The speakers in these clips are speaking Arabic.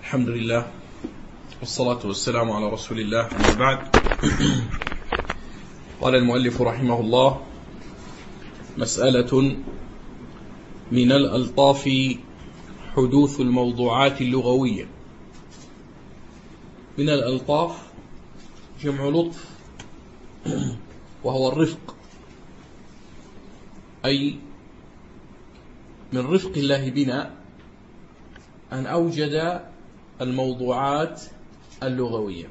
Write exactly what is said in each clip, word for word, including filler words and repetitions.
الحمد لله والصلاة والسلام على رسول الله، أما بعد. قال المؤلف رحمه الله: مسألة من الألطاف حدوث الموضوعات اللغوية. من الألطاف جمع لطف، وهو الرفق، أي من رفق الله بنا أن أوجد الموضوعات اللغوية.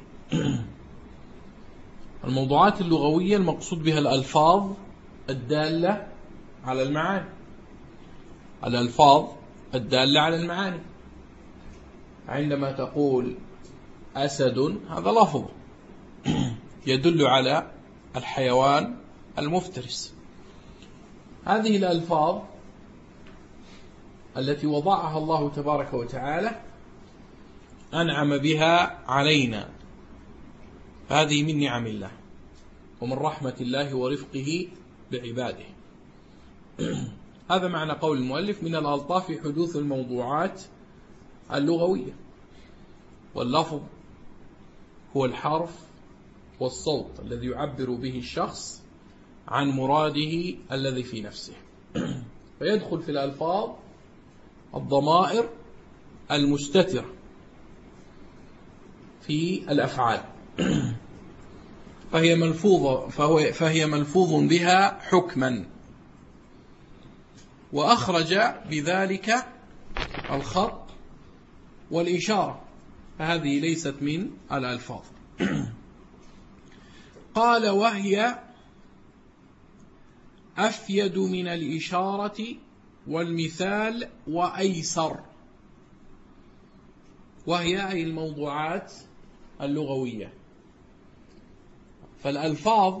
الموضوعات اللغوية المقصود بها الألفاظ الدالة على المعاني، الألفاظ الدالة على المعاني. عندما تقول أسد، هذا لفظ يدل على الحيوان المفترس. هذه الألفاظ التي وضعها الله تبارك وتعالى أنعم بها علينا، هذه من نعم الله ومن رحمة الله ورفقه بعباده. هذا معنى قول المؤلف: من الألطاف حدوث الموضوعات اللغوية. واللفظ هو الحرف والصوت الذي يعبر به الشخص عن مراده الذي في نفسه. فيدخل في الألفاظ الضمائر المستترة في الأفعال، فهي ملفوظة فهو فهي ملفوظ بها حكما، وأخرج بذلك الخط والإشارة، فهذه ليست من الألفاظ. قال: وهي أفيد من الإشارة والمثال وأيسر. وهي أي الموضوعات اللغوية. فالألفاظ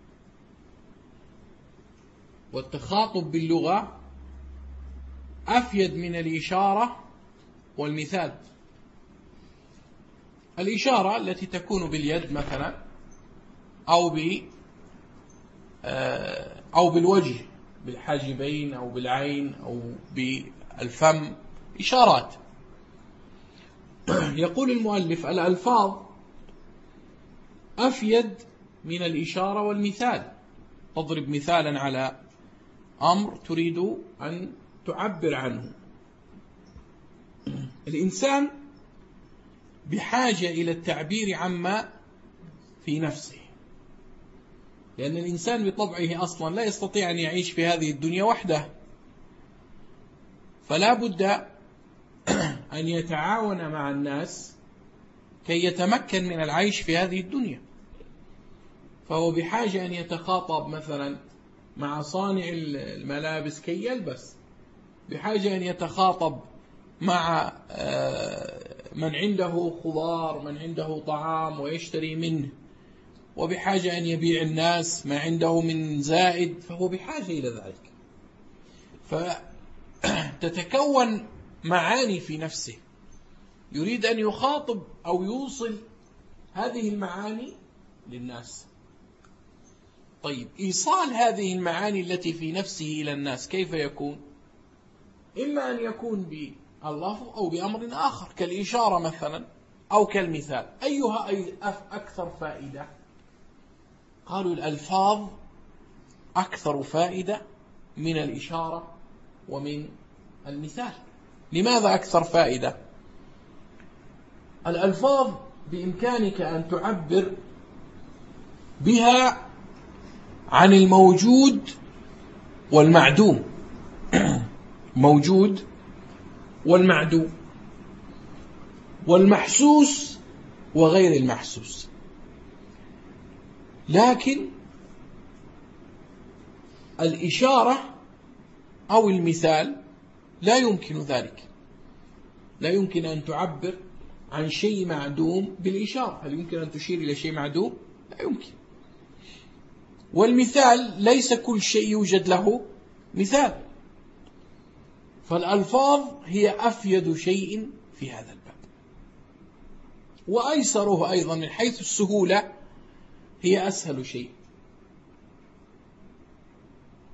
والتخاطب باللغة أفيد من الإشارة والمثال. الإشارة التي تكون باليد مثلا، أو ب أو بالوجه، بالحاجبين أو بالعين أو بالفم، إشارات. يقول المؤلف: الألفاظ أفيد من الإشارة والمثال. تضرب مثالا على أمر تريد أن تعبر عنه. الإنسان بحاجة إلى التعبير عما في نفسه، لأن الإنسان بطبعه أصلا لا يستطيع أن يعيش في هذه الدنيا وحده، فلا بد أن يتعاون مع الناس كي يتمكن من العيش في هذه الدنيا. فهو بحاجة أن يتخاطب مثلا مع صانع الملابس كي يلبس، بحاجة أن يتخاطب مع من عنده خضار، من عنده طعام ويشتري منه، وبحاجة أن يبيع الناس ما عنده من زائد، فهو بحاجة إلى ذلك. فتتكون معاني في نفسه، يريد أن يخاطب أو يوصل هذه المعاني للناس. طيب، إيصال هذه المعاني التي في نفسه إلى الناس كيف يكون؟ إما أن يكون باللفظ أو بأمر آخر كالإشارة مثلا أو كالمثال. أيها أكثر فائدة؟ قالوا: الألفاظ أكثر فائدة من الإشارة ومن المثال. لماذا أكثر فائدة؟ الألفاظ بإمكانك أن تعبر بها عن الموجود والمعدوم، موجود والمعدوم، والمحسوس وغير المحسوس. لكن الإشارة أو المثال لا يمكن ذلك. لا يمكن أن تعبر عن شيء معدوم بالإشارة. هل يمكن أن تشير إلى شيء معدوم؟ لا يمكن. والمثال ليس كل شيء يوجد له مثال. فالألفاظ هي أفيد شيء في هذا الباب، وأيسره أيضا من حيث السهولة، هي أسهل شيء،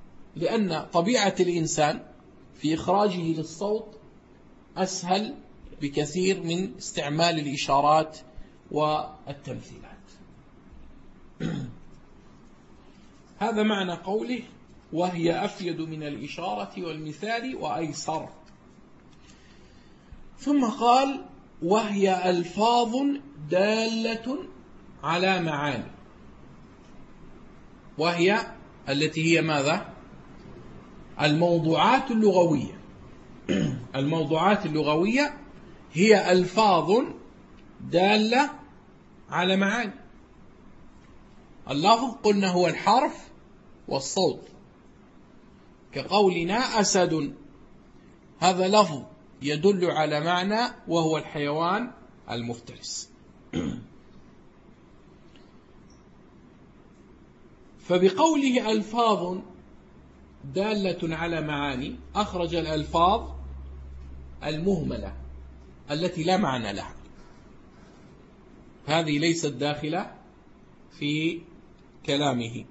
لأن طبيعة الإنسان في إخراجه للصوت أسهل بكثير من استعمال الإشارات والتمثيلات. هذا معنى قوله وهي أفيد من الإشارة والمثال وأيسر. ثم قال وهي ألفاظ دالة على معاني، وهي التي هي ماذا؟ الموضوعات اللغوية. الموضوعات اللغوية هي ألفاظ دالة على معاني. اللفظ قلنا هو الحرف والصوت، كقولنا أسد، هذا لفظ يدل على معنى وهو الحيوان المفترس. فبقوله ألفاظ دالة على معاني أخرج الألفاظ المهملة التي لا معنى لها، هذه ليست داخلة في كلامه.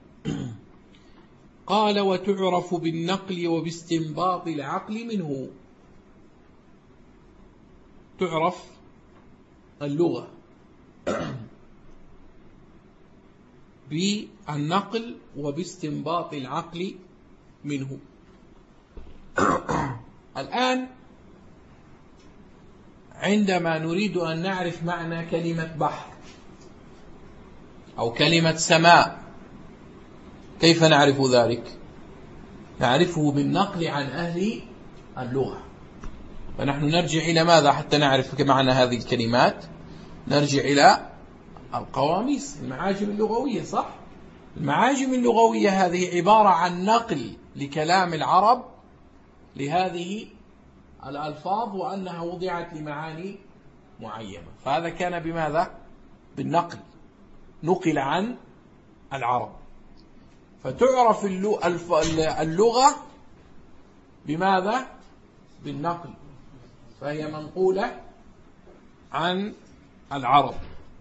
قال وتعرف بالنقل وباستنباط العقل منه. تعرف اللغة بالنقل وباستنباط العقل منه. الآن عندما نريد أن نعرف معنى كلمة بحر أو كلمة سماء، كيف نعرف ذلك؟ نعرفه بالنقل عن أهل اللغة. فنحن نرجع إلى ماذا حتى نعرف معنى هذه الكلمات؟ نرجع إلى القواميس، المعاجم اللغوية، صح؟ المعاجم اللغوية هذه عبارة عن نقل لكلام العرب لهذه الألفاظ وأنها وضعت لمعاني معينة، فهذا كان بماذا؟ بالنقل، نقل عن العرب. فتعرف اللغة بماذا؟ بالنقل، فهي منقولة عن العرب.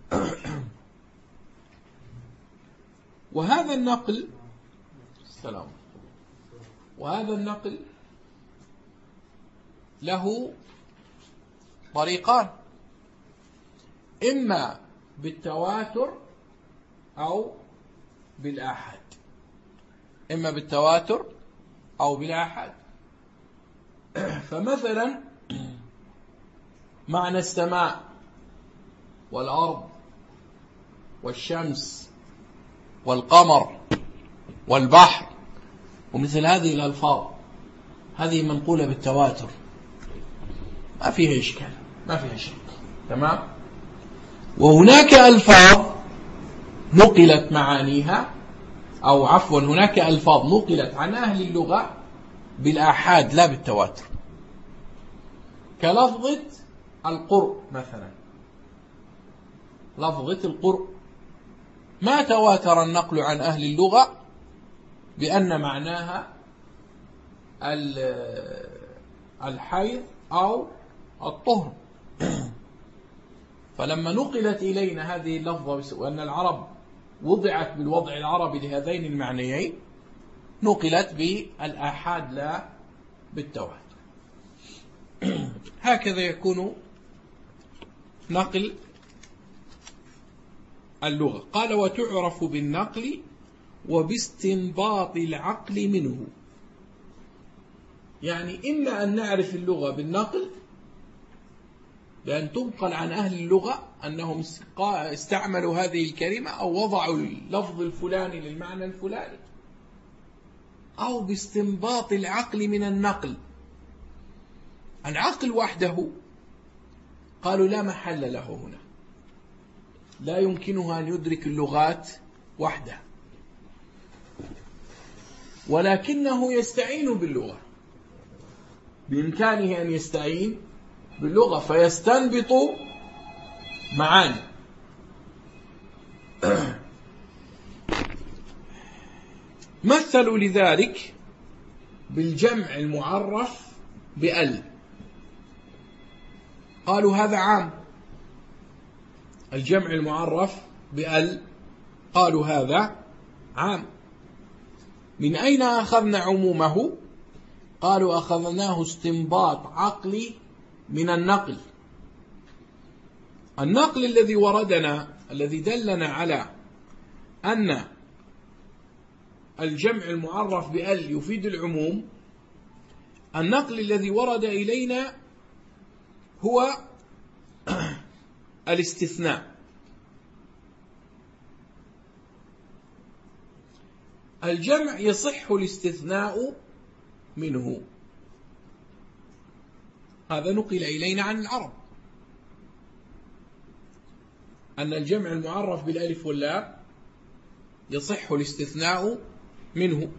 وهذا النقل السلام وهذا النقل له طريقان، إما بالتواتر أو بالآحاد، إما بالتواتر أو بالآحاد. فمثلا معنى السماء والأرض والشمس والقمر والبحر ومثل هذه الألفاظ، هذه منقولة بالتواتر، ما فيها إشكال، ما فيها شك، تمام. وهناك ألفاظ نقلت معانيها، أو عفوا هناك ألفاظ نقلت عن أهل اللغة بالآحاد لا بالتواتر، كلفظة القرء مثلا. لفظة القرء ما تواتر النقل عن أهل اللغة بأن معناها الحيض أو الطهر. فلما نقلت إلينا هذه اللفظة وأن العرب وضعت بالوضع العربي لهذين المعنيين، نقلت بالآحاد لا بالتواتر. هكذا يكون نقل اللغة. قال وتعرف بالنقل وباستنباط العقل منه، يعني إما أن نعرف اللغة بالنقل بأن تنقل عن أهل اللغة أنهم استعملوا هذه الكلمة أو وضعوا اللفظ الفلاني للمعنى الفلاني، أو باستنباط العقل من النقل. العقل وحده قالوا لا محل له هنا، لا يمكنه أن يدرك اللغات وحده، ولكنه يستعين باللغة، بإمكانه أن يستعين باللغة فيستنبط معاني. مثلوا لذلك بالجمع المعرف بأل، قالوا هذا عام. الجمع المعرف بأل قالوا هذا عام. من أين أخذنا عمومه؟ قالوا أخذناه استنباط عقلي من النقل، النقل الذي وردنا الذي دلنا على أن الجمع المعرف بأل يفيد العموم، النقل الذي ورد إلينا هو الاستثناء. الجمع يصح الاستثناء منه، هذا نقل إلينا عن العرب أن الجمع المعرف بالألف واللام يصح الاستثناء منه،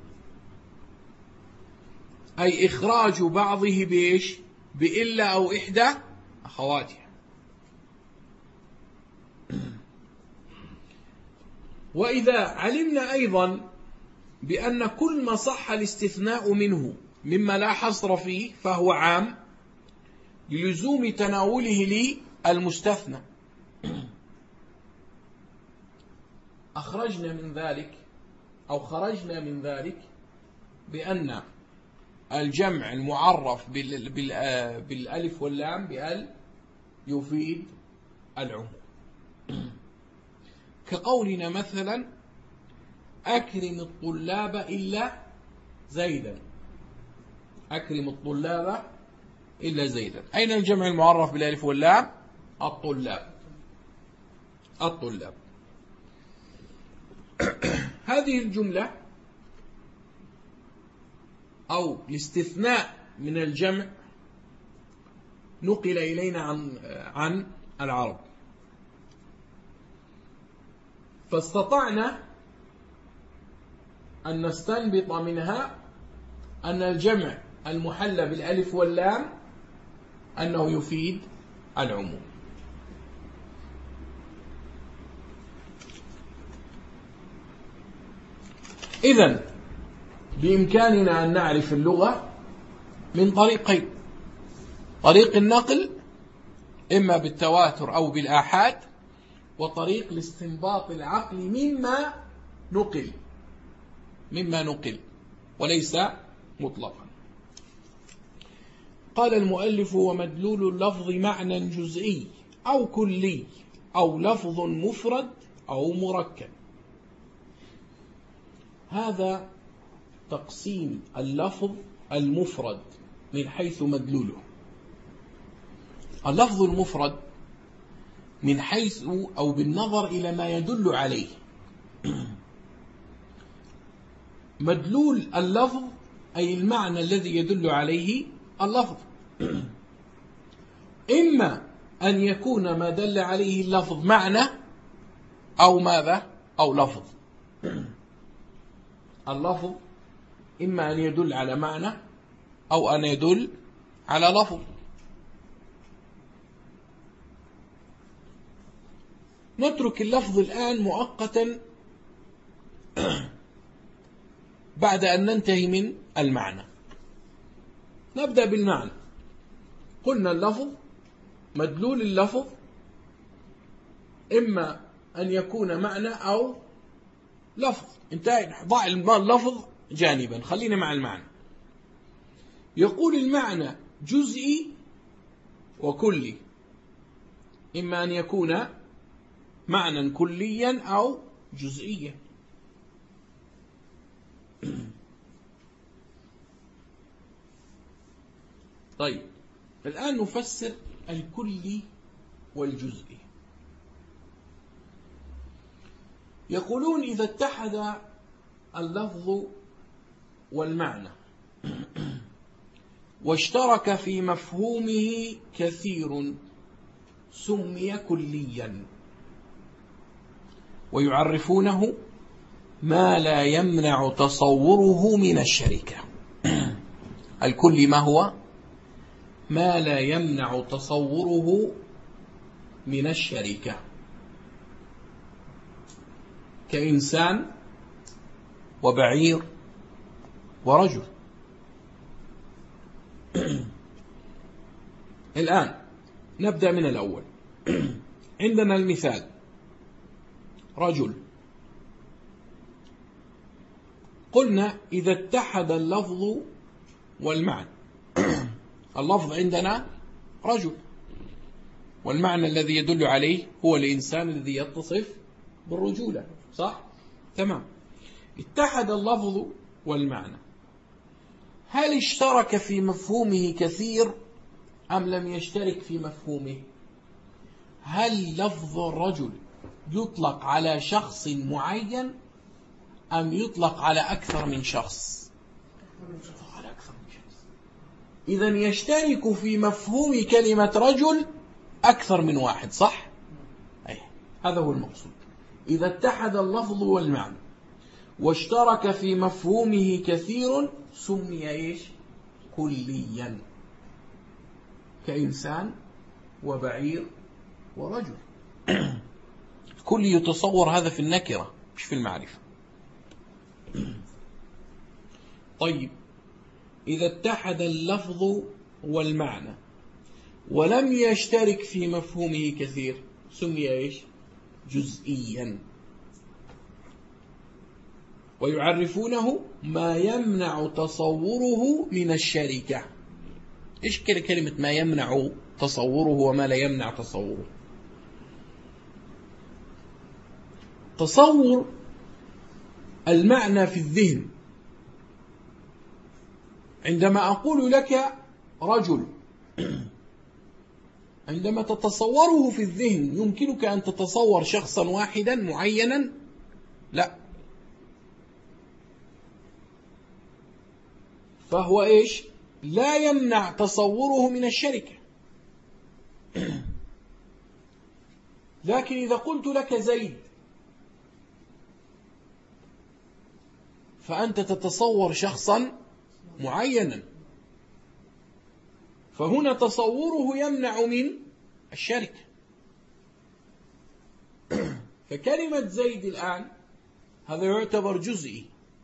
أي إخراج بعضه بإيش؟ بإلا أو إحدى أخواتها. وإذا علمنا أيضا بأن كل ما صح الاستثناء منه مما لا حصر فيه فهو عام للزوم تناوله للمستثنى، أخرجنا من ذلك أو خرجنا من ذلك بأن الجمع المعرف بالألف واللام بأل يفيد العموم، كقولنا مثلا أكرم الطلاب إلا زيدا، أكرم الطلاب إلا زيدا. أين الجمع المعرف بالألف واللام؟ الطلاب، الطلاب. هذه الجملة أو الاستثناء من الجمع نقل إلينا عن عن العرب، فاستطعنا أن نستنبط منها أن الجمع المحلى بالألف واللام أنه يفيد العموم. إذن بإمكاننا أن نعرف اللغة من طريقين: طريق النقل إما بالتواتر أو بالآحاد، وطريق الاستنباط العقلي مما نقل مما نقل وليس مطلقا. قال المؤلف: ومدلول اللفظ معنى جزئي أو كلي أو لفظ مفرد أو مركب. هذا تقسيم اللفظ المفرد من حيث مدلوله. اللفظ المفرد من حيث أو بالنظر إلى ما يدل عليه. مدلول اللفظ أي المعنى الذي يدل عليه اللفظ، إما أن يكون ما دل عليه اللفظ معنى أو ماذا أو لفظ. اللفظ إما أن يدل على معنى أو أن يدل على لفظ. نترك اللفظ الآن مؤقتا بعد أن ننتهي من المعنى. نبدأ بالمعنى. قلنا اللفظ مدلول اللفظ إما أن يكون معنى أو لفظ. انتهى، ضع اللفظ جانبا، خلينا مع المعنى. يقول المعنى جزئي وكلي، إما أن يكون معنى كليا أو جزئيا. طيب، الآن نفسر الكلي والجزئي. يقولون إذا اتحد اللفظ والمعنى واشترك في مفهومه كثير سمي كليا، ويعرفونه ما لا يمنع تصوره من الشركة. الكلي ما هو؟ ما لا يمنع تصوره من الشركة، كإنسان وبعير ورجل. الآن نبدأ من الأول. عندنا المثال: رجل. قلنا إذا اتحد اللفظ والمعنى. اللفظ عندنا رجل، والمعنى الذي يدل عليه هو الإنسان الذي يتصف بالرجولة، صح؟ تمام. اتحد اللفظ والمعنى. هل اشترك في مفهومه كثير أم لم يشترك في مفهومه؟ هل لفظ الرجل يطلق على شخص معين أم يطلق على أكثر من شخص؟ على أكثر من شخص. إذن يشترك في مفهوم كلمة رجل أكثر من واحد، صح؟ أي هذا هو المقصود. إذا اتحد اللفظ والمعنى واشترك في مفهومه كثير سمي إيش؟ كليا، كإنسان وبعير ورجل. كل يتصور هذا في النكرة مش في المعرفة. طيب، إذا اتحد اللفظ والمعنى ولم يشترك في مفهومه كثير سمي إيش؟ جزئيا. ويعرفونه ما يمنع تصوره من الشركة. إيش كلمة ما يمنع تصوره وما لا يمنع تصوره؟ تصور المعنى في الذهن. عندما أقول لك رجل، عندما تتصوره في الذهن يمكنك أن تتصور شخصا واحدا معينا؟ لا. فهو إيش؟ لا يمنع تصوره من الشركة. لكن إذا قلت لك زيد فأنت تتصور شخصا معينا، فهنا تصوره يمنع من الشركة. فكلمة زيد الآن هذا يعتبر جزئي،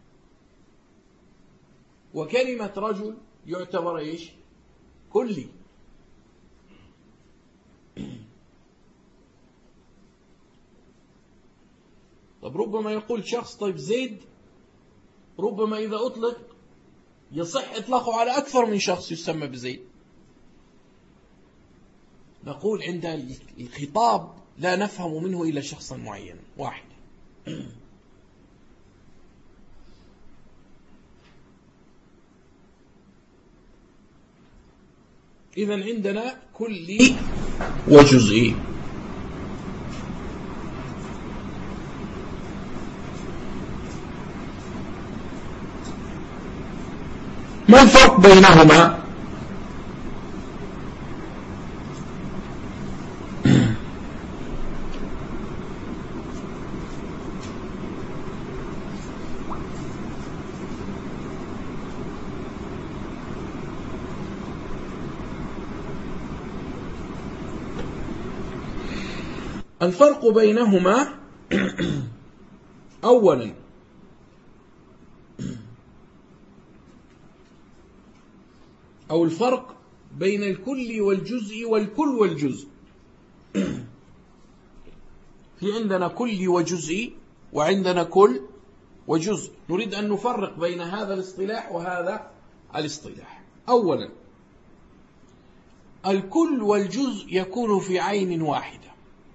وكلمة رجل يعتبر إيش؟ كلي. طب ربما يقول شخص طيب زيد ربما إذا أطلق يصح إطلاقه على أكثر من شخص يسمى بزيد. نقول عند الخطاب لا نفهم منه إلا شخصا معين واحد. إذن عندنا كلي وجزئي. ما الفرق بينهما؟ الفرق بينهما أولا أو الفرق بين الكل والجزء والكل والجزء. في عندنا كل وجزء وعندنا كل وجزء. نريد أن نفرق بين هذا الاصطلاح وهذا الاصطلاح. أولا الكل والجزء يكون في عين واحدة،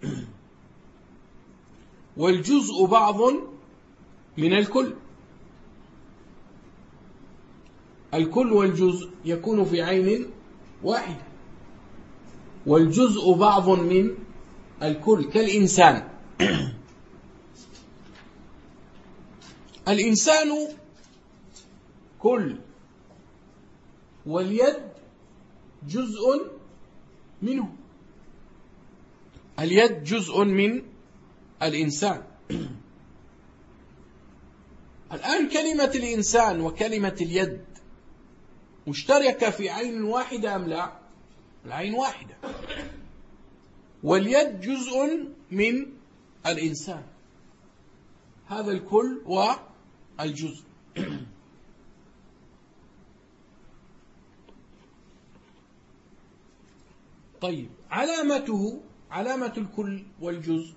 والجزء بعض من الكل. الكل والجزء يكون في عين واحدة، والجزء بعض من الكل. كالإنسان، الإنسان كل، واليد جزء منه. اليد جزء من الإنسان. الآن كلمة الإنسان وكلمة اليد مشتركة في عين واحدة أم لا؟ العين واحدة، واليد جزء من الإنسان. هذا الكل والجزء. طيب، علامته علامة الكل والجزء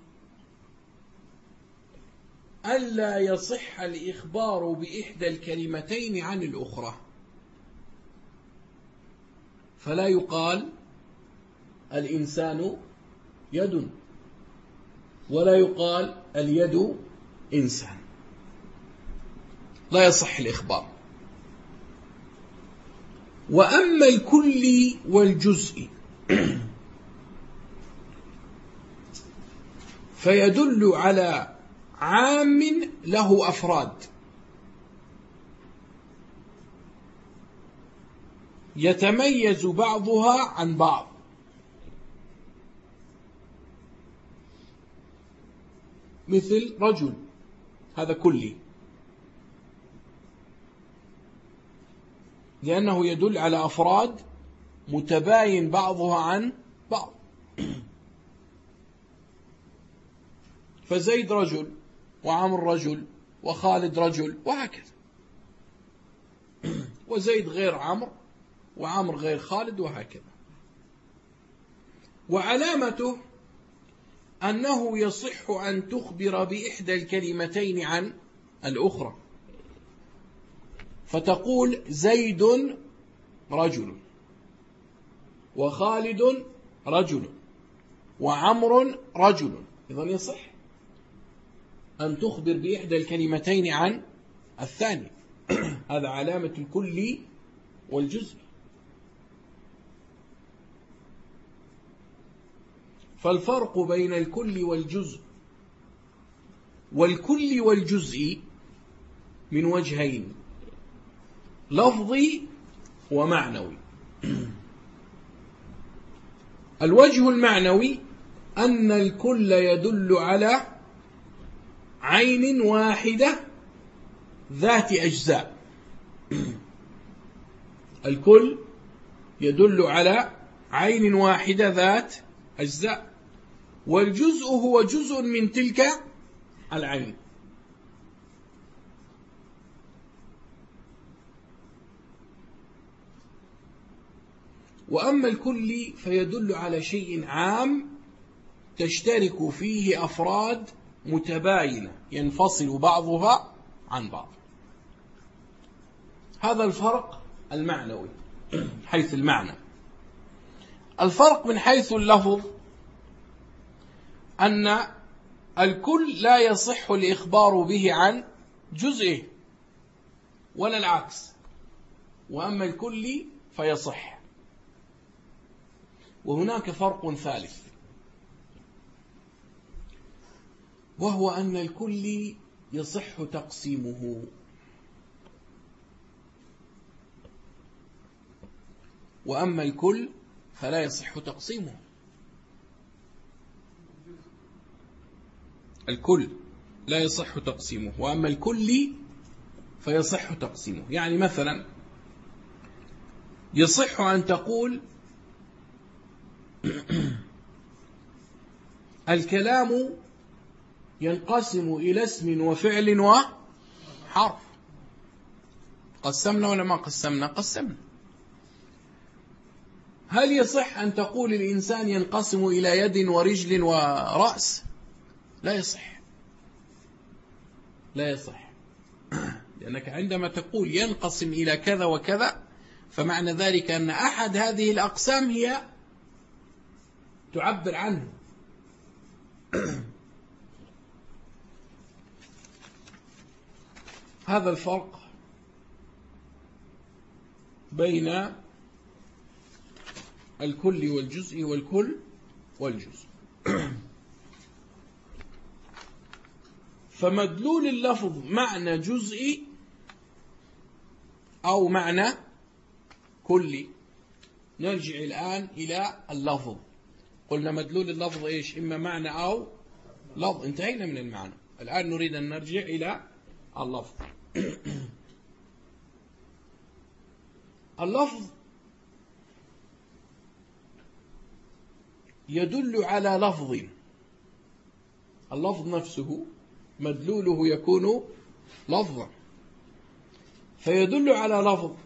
ألا يصح الإخبار بإحدى الكلمتين عن الأخرى. فلا يقال الإنسان يد، ولا يقال اليد إنسان، لا يصح الإخبار. وأما الكل والجزء فيدل على عام له أفراد يتميز بعضها عن بعض، مثل رجل، هذا كلي لأنه يدل على أفراد متباين بعضها عن بعض. فزيد رجل، وعمر رجل، وخالد رجل، وهكذا. وزيد غير عمر، وعمر غير خالد، وهكذا. وعلامته أنه يصح أن تخبر بإحدى الكلمتين عن الأخرى، فتقول زيد رجل، وخالد رجل، وعمر رجل. إذن يصح أن تخبر بإحدى الكلمتين عن الثاني. هذا علامة الكل والجزء. فالفرق بين الكل والجزء والكل والجزء من وجهين، لفظي ومعنوي. الوجه المعنوي أن الكل يدل على عين واحدة ذات أجزاء. الكل يدل على عين واحدة ذات أجزاء، والجزء هو جزء من تلك العين. وأما الكل فيدل على شيء عام تشترك فيه أفراد متباينة ينفصل بعضها عن بعض. هذا الفرق المعنوي حيث المعنى. الفرق من حيث اللفظ أن الكل لا يصح الإخبار به عن جزئه ولا العكس، وأما الكل فيصح. وهناك فرق ثالث، وهو أن الكل يصح تقسيمه، وأما الكل فلا يصح تقسيمه. الكل لا يصح تقسيمه، وأما الكل فيصح تقسيمه. يعني مثلا يصح أن تقول الكلام ينقسم إلى اسم وفعل وحرف. قسمنا ولا ما قسمنا؟ قسمنا. هل يصح أن تقول الإنسان ينقسم إلى يد ورجل ورأس؟ لا يصح، لا يصح. لأنك عندما تقول ينقسم إلى كذا وكذا فمعنى ذلك أن أحد هذه الأقسام هي تعبر عنه. هذا الفرق بين الكل والجزء والكل والجزء. فمدلول اللفظ معنى جزئي أو معنى كلي. نرجع الآن إلى اللفظ. قلنا مدلول اللفظ إيش؟ إما معنى أو لفظ. انتهينا من المعنى، الآن نريد أن نرجع إلى اللفظ. اللفظ يدل على لفظ، اللفظ نفسه مدلوله يكون لفظا، فيدل على لفظ.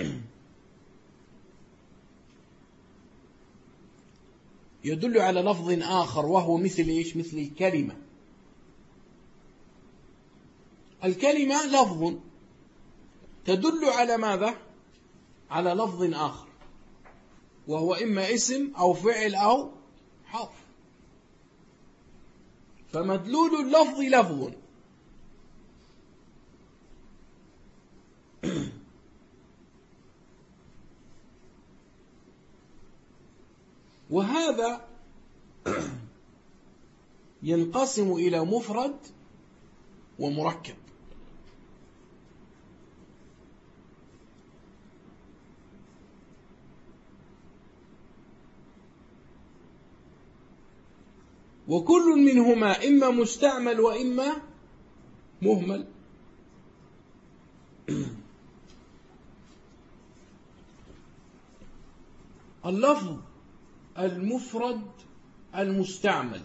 يدل على لفظ آخر وهو مثل إيش؟ مثل الكلمة. الكلمة لفظ تدل على ماذا؟ على لفظ آخر، وهو إما اسم أو فعل أو حرف. فمدلول اللفظ لفظ. وهذا ينقسم إلى مفرد ومركب. وكل منهما إما مستعمل وإما مهمل. اللفظ المفرد المستعمل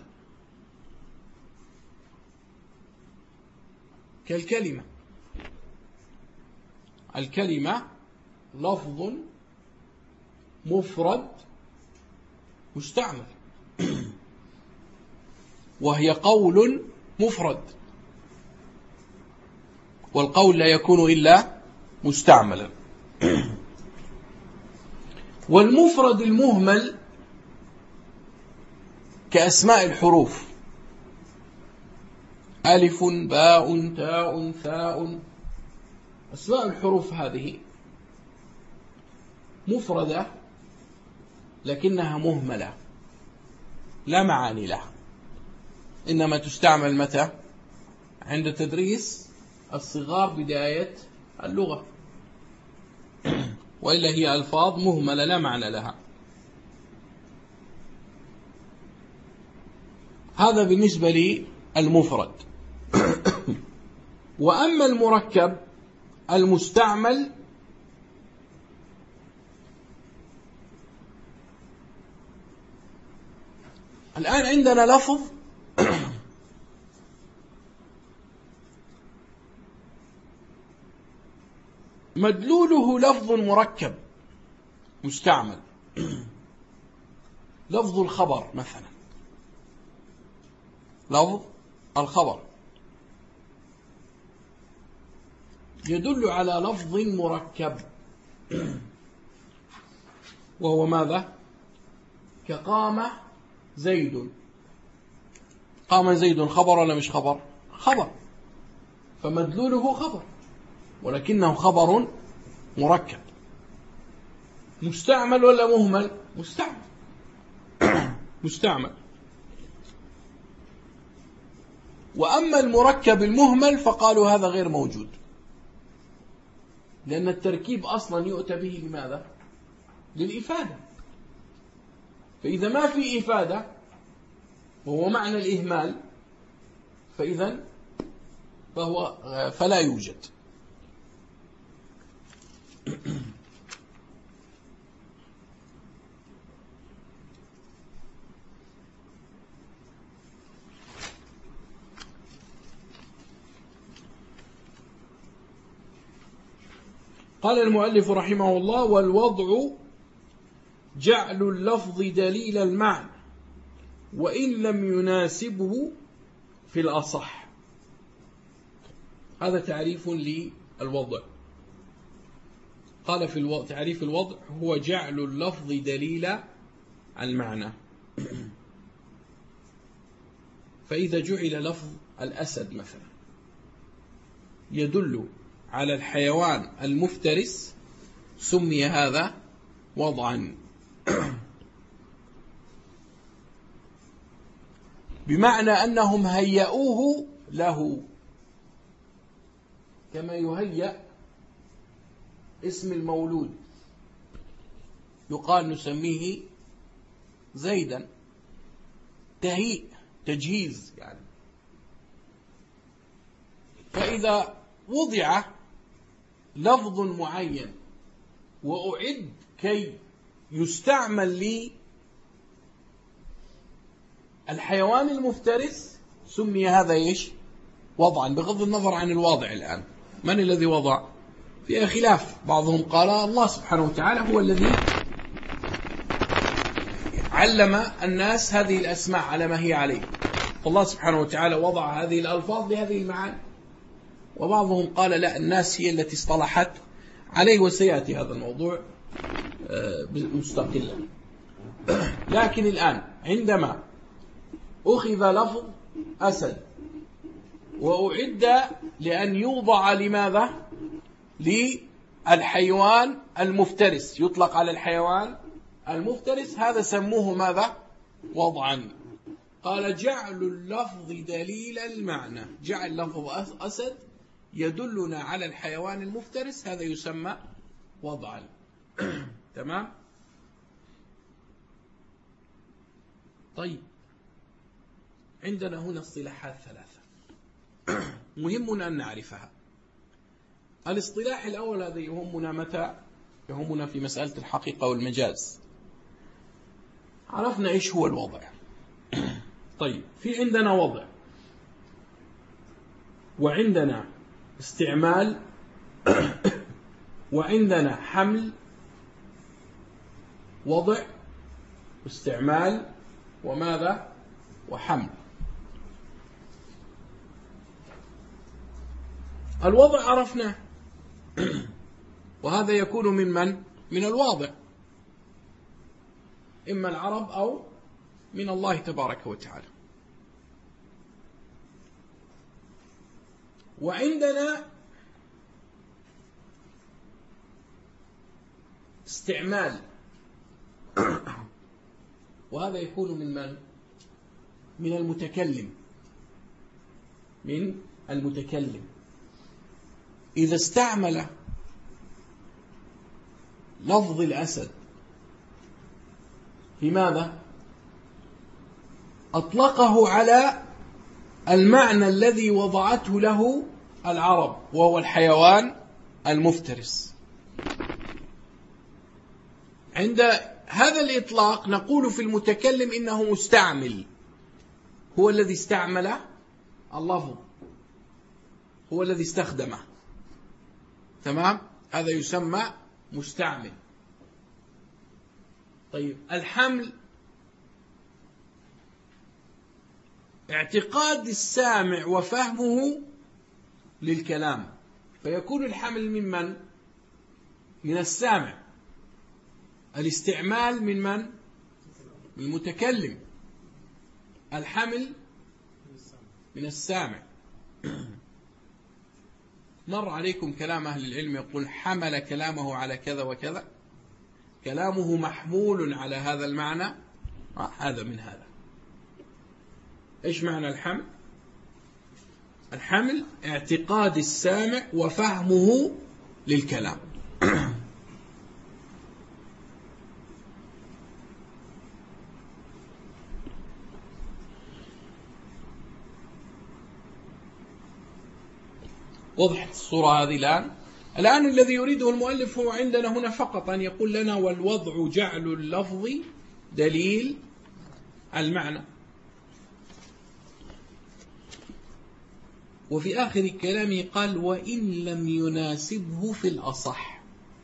كالكلمة. الكلمة لفظ مفرد مستعمل، وهي قول مفرد، والقول لا يكون إلا مستعملا. والمفرد المهمل كأسماء الحروف، ألف باء تاء ثاء، أسماء الحروف هذه مفردة لكنها مهملة لا معاني لها، إنما تستعمل متى؟ عند تدريس الصغار بداية اللغة، وإلا هي ألفاظ مهملة لا معنى لها. هذا بالنسبة للمفرد. وأما المركب المستعمل الآن عندنا لفظ مدلوله لفظ مركب مستعمل، لفظ الخبر مثلا، لفظ الخبر يدل على لفظ مركب، وهو ماذا؟ كقام زيد. قام زيد خبر ولا مش خبر؟ خبر، فمدلوله خبر ولكنه خبر مركب. مستعمل ولا مهمل؟ مستعمل. مستعمل. وأما المركب المهمل فقالوا هذا غير موجود، لأن التركيب أصلا يؤتى به لماذا؟ للإفادة. فإذا ما في إفادة وهو معنى الإهمال فإذا فهو فلا يوجد. قال المؤلف رحمه الله: والوضع جعل اللفظ دليل المعنى وإن لم يناسبه في الأصح. هذا تعريف للوضع. قال في تعريف الوضع: هو جعل اللفظ دليل المعنى. فإذا جعل لفظ الأسد مثلا يدل على الحيوان المفترس سمي هذا وضعا، بمعنى أنهم هيئوه له كما يهيأ اسم المولود، يقال نسميه زيدا، تهيئ تجهيز يعني. فإذا وضع لفظ معين وأعد كي يستعمل للحيوان المفترس سمي هذا إيش؟ وضعا، بغض النظر عن الواضع. الآن من الذي وضع؟ فيها خلاف. بعضهم قال الله سبحانه وتعالى هو الذي علم الناس هذه الأسماء على ما هي عليه، فالله سبحانه وتعالى وضع هذه الألفاظ بهذه المعاني. وبعضهم قال لا، الناس هي التي اصطلحت عليه، وسيأتي هذا الموضوع مستقلا. لكن الآن عندما أخذ لفظ أسد، وأعد لأن يوضع لماذا؟ للحيوان المفترس، يطلق على الحيوان المفترس، هذا سموه ماذا؟ وضعا. قال جعل اللفظ دليل المعنى، جعل لفظ أسد يدلنا على الحيوان المفترس، هذا يسمى وضعا. تمام؟ طيب، عندنا هنا اصطلاحات ثلاثة مهم أن نعرفها. الاصطلاح الأول هذا يهمنا متى؟ يهمنا في مسألة الحقيقة والمجاز. عرفنا إيش هو الوضع. طيب، في عندنا وضع، وعندنا استعمال، وعندنا حمل. وضع واستعمال وماذا؟ وحمل. الوضع عرفناه، وهذا يكون من من؟ من الواضع، إما العرب أو من الله تبارك وتعالى. وعندنا استعمال، وهذا يكون من من؟ من المتكلم، من المتكلم. إذا استعمل لفظ الأسد في ماذا؟ أطلقه على المعنى الذي وضعته له العرب، وهو الحيوان المفترس. عند هذا الإطلاق نقول في المتكلم إنه مستعمل، هو الذي استعمل اللفظ، هو الذي استخدمه. تمام؟ هذا يسمى مستعمل. طيب، الحمل اعتقاد السامع وفهمه للكلام، فيكون الحمل من من؟ من السامع. الاستعمال من من؟ من المتكلم. الحمل من السامع. مر عليكم كلام أهل العلم يقول حمل كلامه على كذا وكذا، كلامه محمول على هذا المعنى. آه هذا من هذا. إيش معنى الحمل؟ الحمل اعتقاد السامع وفهمه للكلام. وضحت الصورة هذه الآن؟ الآن الذي يريده المؤلف هو عندنا هنا فقط أن يقول لنا والوضع جعل اللفظ دليل المعنى. وفي آخر كلامه قال وإن لم يناسبه في الأصح.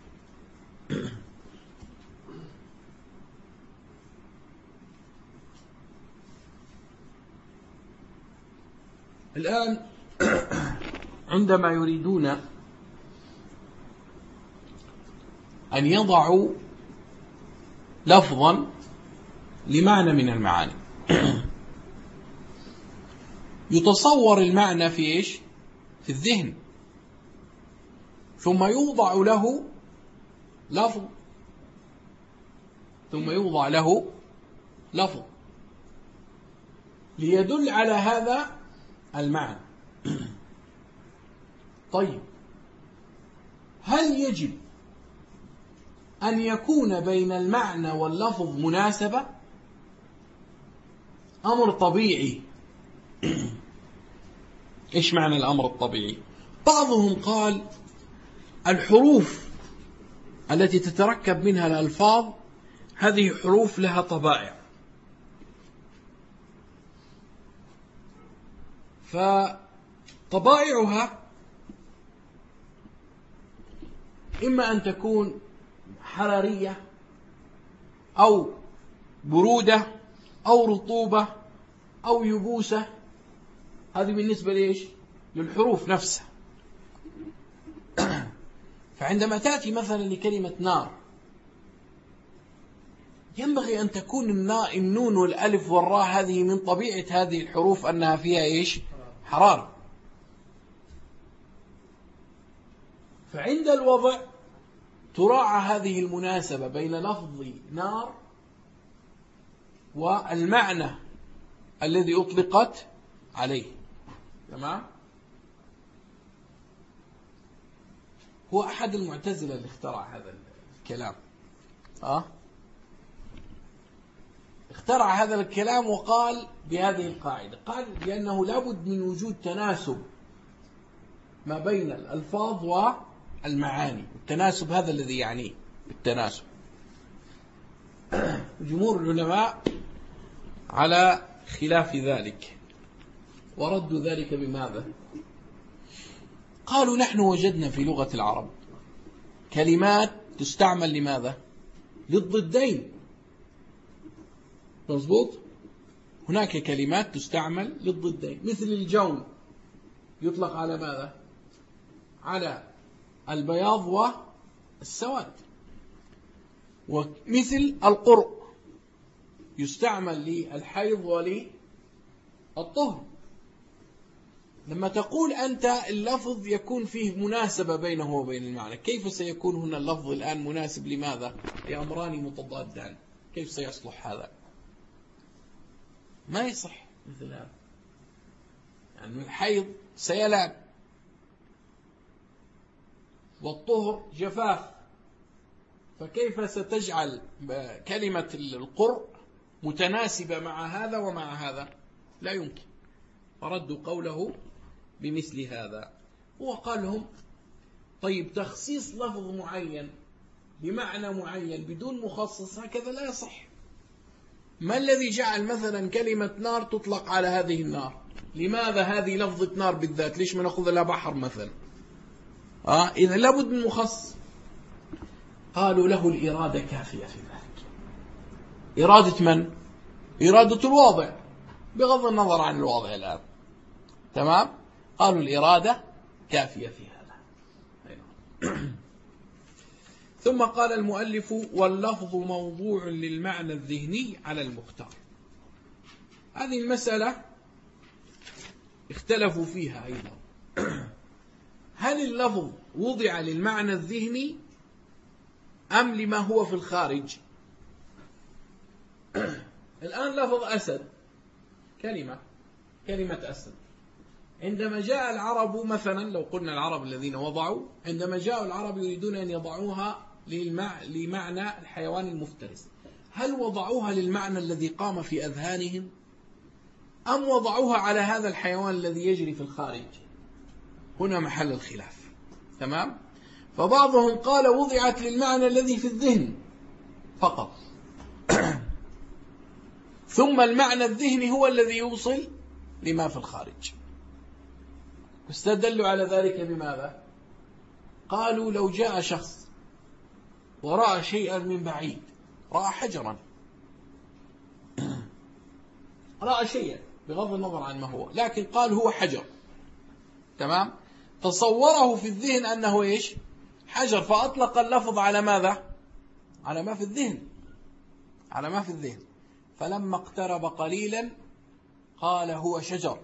الآن عندما يريدون أن يضعوا لفظا لمعنى من المعاني، يتصور المعنى في إيش؟ في الذهن، ثم يوضع له لفظ، ثم يوضع له لفظ ليدل على هذا المعنى. طيب، هل يجب أن يكون بين المعنى واللفظ مناسبة؟ أمر طبيعي. إيش معنى الأمر الطبيعي؟ بعضهم قال الحروف التي تتركب منها الألفاظ هذه حروف لها طبائع، فطبائعها إما أن تكون حرارية أو برودة أو رطوبة أو يبوسة. هذه بالنسبة ليش؟ للحروف نفسها. فعندما تأتي مثلا لكلمة نار، ينبغي أن تكون النون والألف والراء هذه من طبيعة هذه الحروف أنها فيها إيش؟ حرارة. فعند الوضع تراعى هذه المناسبة بين لفظ نار والمعنى الذي أطلقت عليه. تمام؟ هو أحد المعتزلة اللي اخترع هذا الكلام. أه؟ اخترع هذا الكلام وقال بهذه القاعدة، قال بأنه لابد من وجود تناسب ما بين الألفاظ والمعاني. التناسب هذا الذي يعنيه التناسب. جمهور العلماء على خلاف ذلك، وردوا ذلك بماذا؟ قالوا نحن وجدنا في لغة العرب كلمات تستعمل لماذا؟ للضدين. مظبوط؟ هناك كلمات تستعمل للضدين، مثل الجون يطلق على ماذا؟ على البياض والسواد. ومثل القرء يستعمل للحيض وللطهر. لما تقول أنت اللفظ يكون فيه مناسبة بينه وبين المعنى، كيف سيكون هنا اللفظ الآن مناسب لماذا؟ لأمران متضادان، كيف سيصلح هذا؟ ما يصح مثل هذا. يعني الحيض سيلان والطهر جفاف، فكيف ستجعل كلمة القرء متناسبة مع هذا ومع هذا؟ لا يمكن. فردوا قوله بمثل هذا. وقال لهم طيب تخصيص لفظ معين بمعنى معين بدون مخصص هكذا لا يصح. ما الذي جعل مثلا كلمة نار تطلق على هذه النار؟ لماذا هذه لفظة نار بالذات؟ ليش ما نأخذ لها بحر مثلا؟ آه إذا لابد من مخصص. قالوا له الإرادة كافية في ذلك. إرادة من؟ إرادة الواضع بغض النظر عن الواضع الآن. تمام؟ قالوا الإرادة كافية في هذا. ثم قال المؤلف واللفظ موضوع للمعنى الذهني على المختار. هذه المسألة اختلفوا فيها أيضا. هل اللفظ وضع للمعنى الذهني أم لما هو في الخارج؟ الآن لفظ أسد كلمة كلمة أسد، عندما جاء العرب مثلا، لو قلنا العرب الذين وضعوا، عندما جاءوا العرب يريدون أن يضعوها لمعنى الحيوان المفترس، هل وضعوها للمعنى الذي قام في أذهانهم أم وضعوها على هذا الحيوان الذي يجري في الخارج؟ هنا محل الخلاف. تمام؟ فبعضهم قال وضعت للمعنى الذي في الذهن فقط، ثم المعنى الذهني هو الذي يوصل لما في الخارج. استدلوا على ذلك بماذا؟ قالوا لو جاء شخص ورأى شيئا من بعيد، رأى حجرا، رأى شيئا بغض النظر عن ما هو، لكن قال هو حجر. تمام؟ تصوره في الذهن أنه إيش؟ حجر، فأطلق اللفظ على ماذا؟ على ما في الذهن، على ما في الذهن. فلما اقترب قليلا قال هو شجر،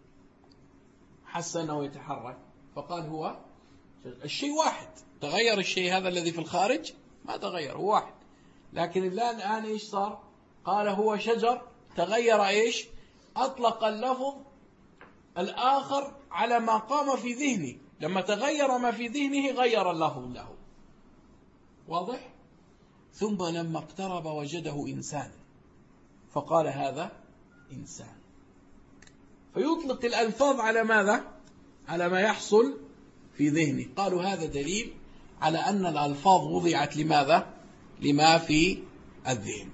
حس أنه يتحرك فقال هو شجر. الشيء واحد، تغير الشيء هذا الذي في الخارج؟ ما تغير، هو واحد. لكن الآن الآن إيش صار؟ قال هو شجر، تغير إيش؟ أطلق اللفظ الآخر على ما قام في ذهنه، لما تغير ما في ذهنه غير اللفظ له. واضح؟ ثم لما اقترب وجده إنسان فقال هذا إنسان، فيطلق الألفاظ على ماذا؟ على ما يحصل في ذهنه. قالوا هذا دليل على أن الألفاظ وضعت لماذا؟ لما في الذهن.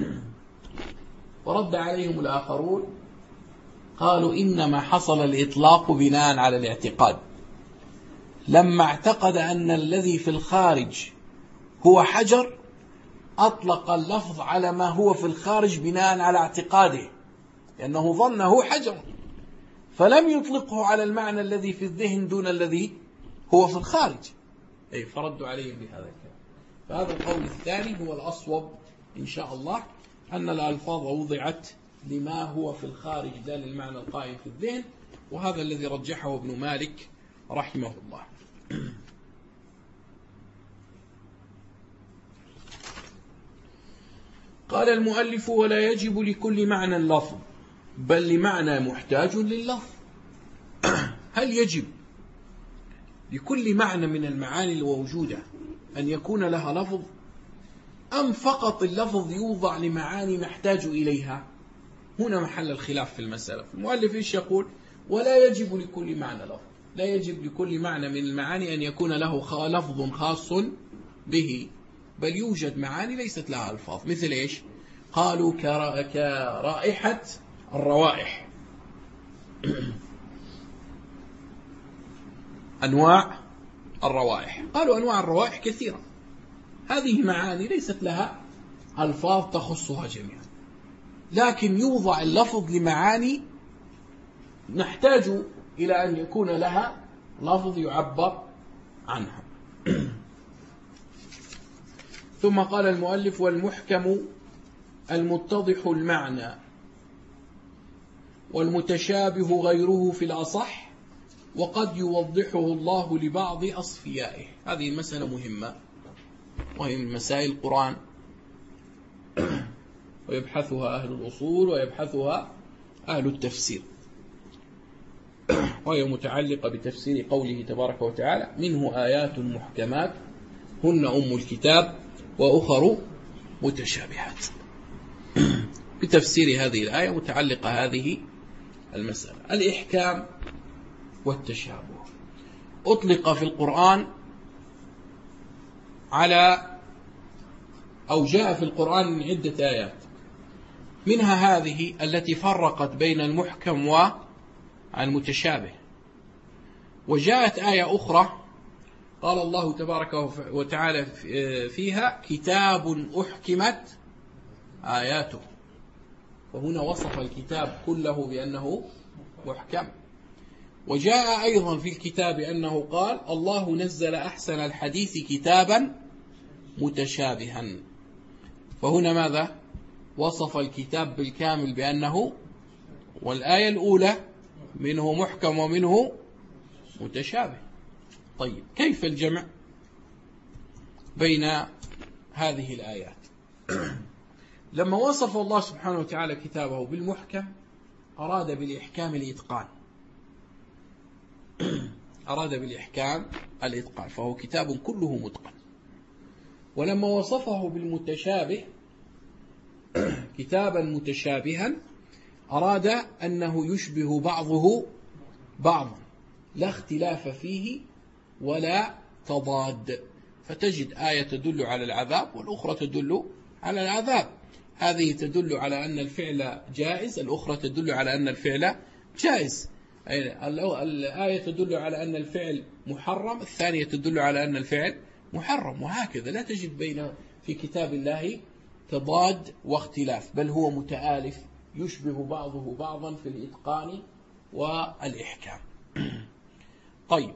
ورد عليهم الآخرون قالوا إنما حصل الإطلاق بناء على الاعتقاد، لما اعتقد أن الذي في الخارج هو حجر أطلق اللفظ على ما هو في الخارج بناء على اعتقاده، لأنه ظنه حجر، فلم يطلقه على المعنى الذي في الذهن دون الذي هو في الخارج. أي فردوا عليهم بهذا الكلام. فهذا القول الثاني هو الأصوب إن شاء الله أن الألفاظ وضعت لما هو في الخارج لا للمعنى القائم في الذهن، وهذا الذي رجحه ابن مالك رحمه الله. قال المؤلف: ولا يجب لكل معنى لفظ، بل لمعنى محتاج لللفظ. هل يجب لكل معنى من المعاني الموجودة أن يكون لها لفظ، أم فقط اللفظ يوضع لمعاني نحتاج إليها؟ هنا محل الخلاف في المسألة. المؤلف إيش يقول؟ ولا يجب لكل معنى لفظ، لا يجب لكل معنى من المعاني أن يكون له لفظ خاص به، بل يوجد معاني ليست لها ألفاظ. مثل إيش؟ قالوا كرائحة الروائح، أنواع الروائح، قالوا أنواع الروائح كثيرة، هذه معاني ليست لها ألفاظ تخصها جميعا، لكن يوضع اللفظ لمعاني نحتاج إلى أن يكون لها لفظ يعبر عنها. ثم قال المؤلف: والمحكم المتضح المعنى، والمتشابه غيره في الأصح، وقد يوضحه الله لبعض أصفيائه. هذه مسألة مهمة، وهي من مسائل القرآن، ويبحثها أهل الأصول ويبحثها أهل التفسير، وهي متعلقة بتفسير قوله تبارك وتعالى: منه آيات محكمات هن أم الكتاب وأخر متشابهات. بتفسير هذه الآية متعلقة هذه المسألة. الإحكام والتشابه أطلق في القرآن على أو جاء في القرآن من عدة آيات، منها هذه التي فرقت بين المحكم والمتشابه. وجاءت آية أخرى قال الله تبارك وتعالى فيها: كتاب أحكمت آياته، وهنا وصف الكتاب كله بأنه محكم. وجاء أيضا في الكتاب أنه قال: الله نزل أحسن الحديث كتابا متشابها، فهنا ماذا؟ وصف الكتاب بالكامل بأنه، والآية الأولى منه محكم ومنه متشابه. طيب، كيف الجمع بين هذه الآيات؟ لما وصف الله سبحانه وتعالى كتابه بالمحكم أراد بالإحكام الإتقان، أراد بالإحكام الإتقان، فهو كتاب كله متقن. ولما وصفه بالمتشابه كتابا متشابها أراد أنه يشبه بعضه بعضا، لا اختلاف فيه ولا تضاد، فتجد آية تدل على العذاب والأخرى تدل على العذاب، هذه تدل على أن الفعل جائز، الأخرى تدل على أن الفعل جائز، الآية تدل على أن الفعل محرم، الثانية تدل على أن الفعل محرم، وهكذا. لا تجد بين في كتاب الله تضاد واختلاف، بل هو متآلف يشبه بعضه بعضا في الإتقان والإحكام. طيب،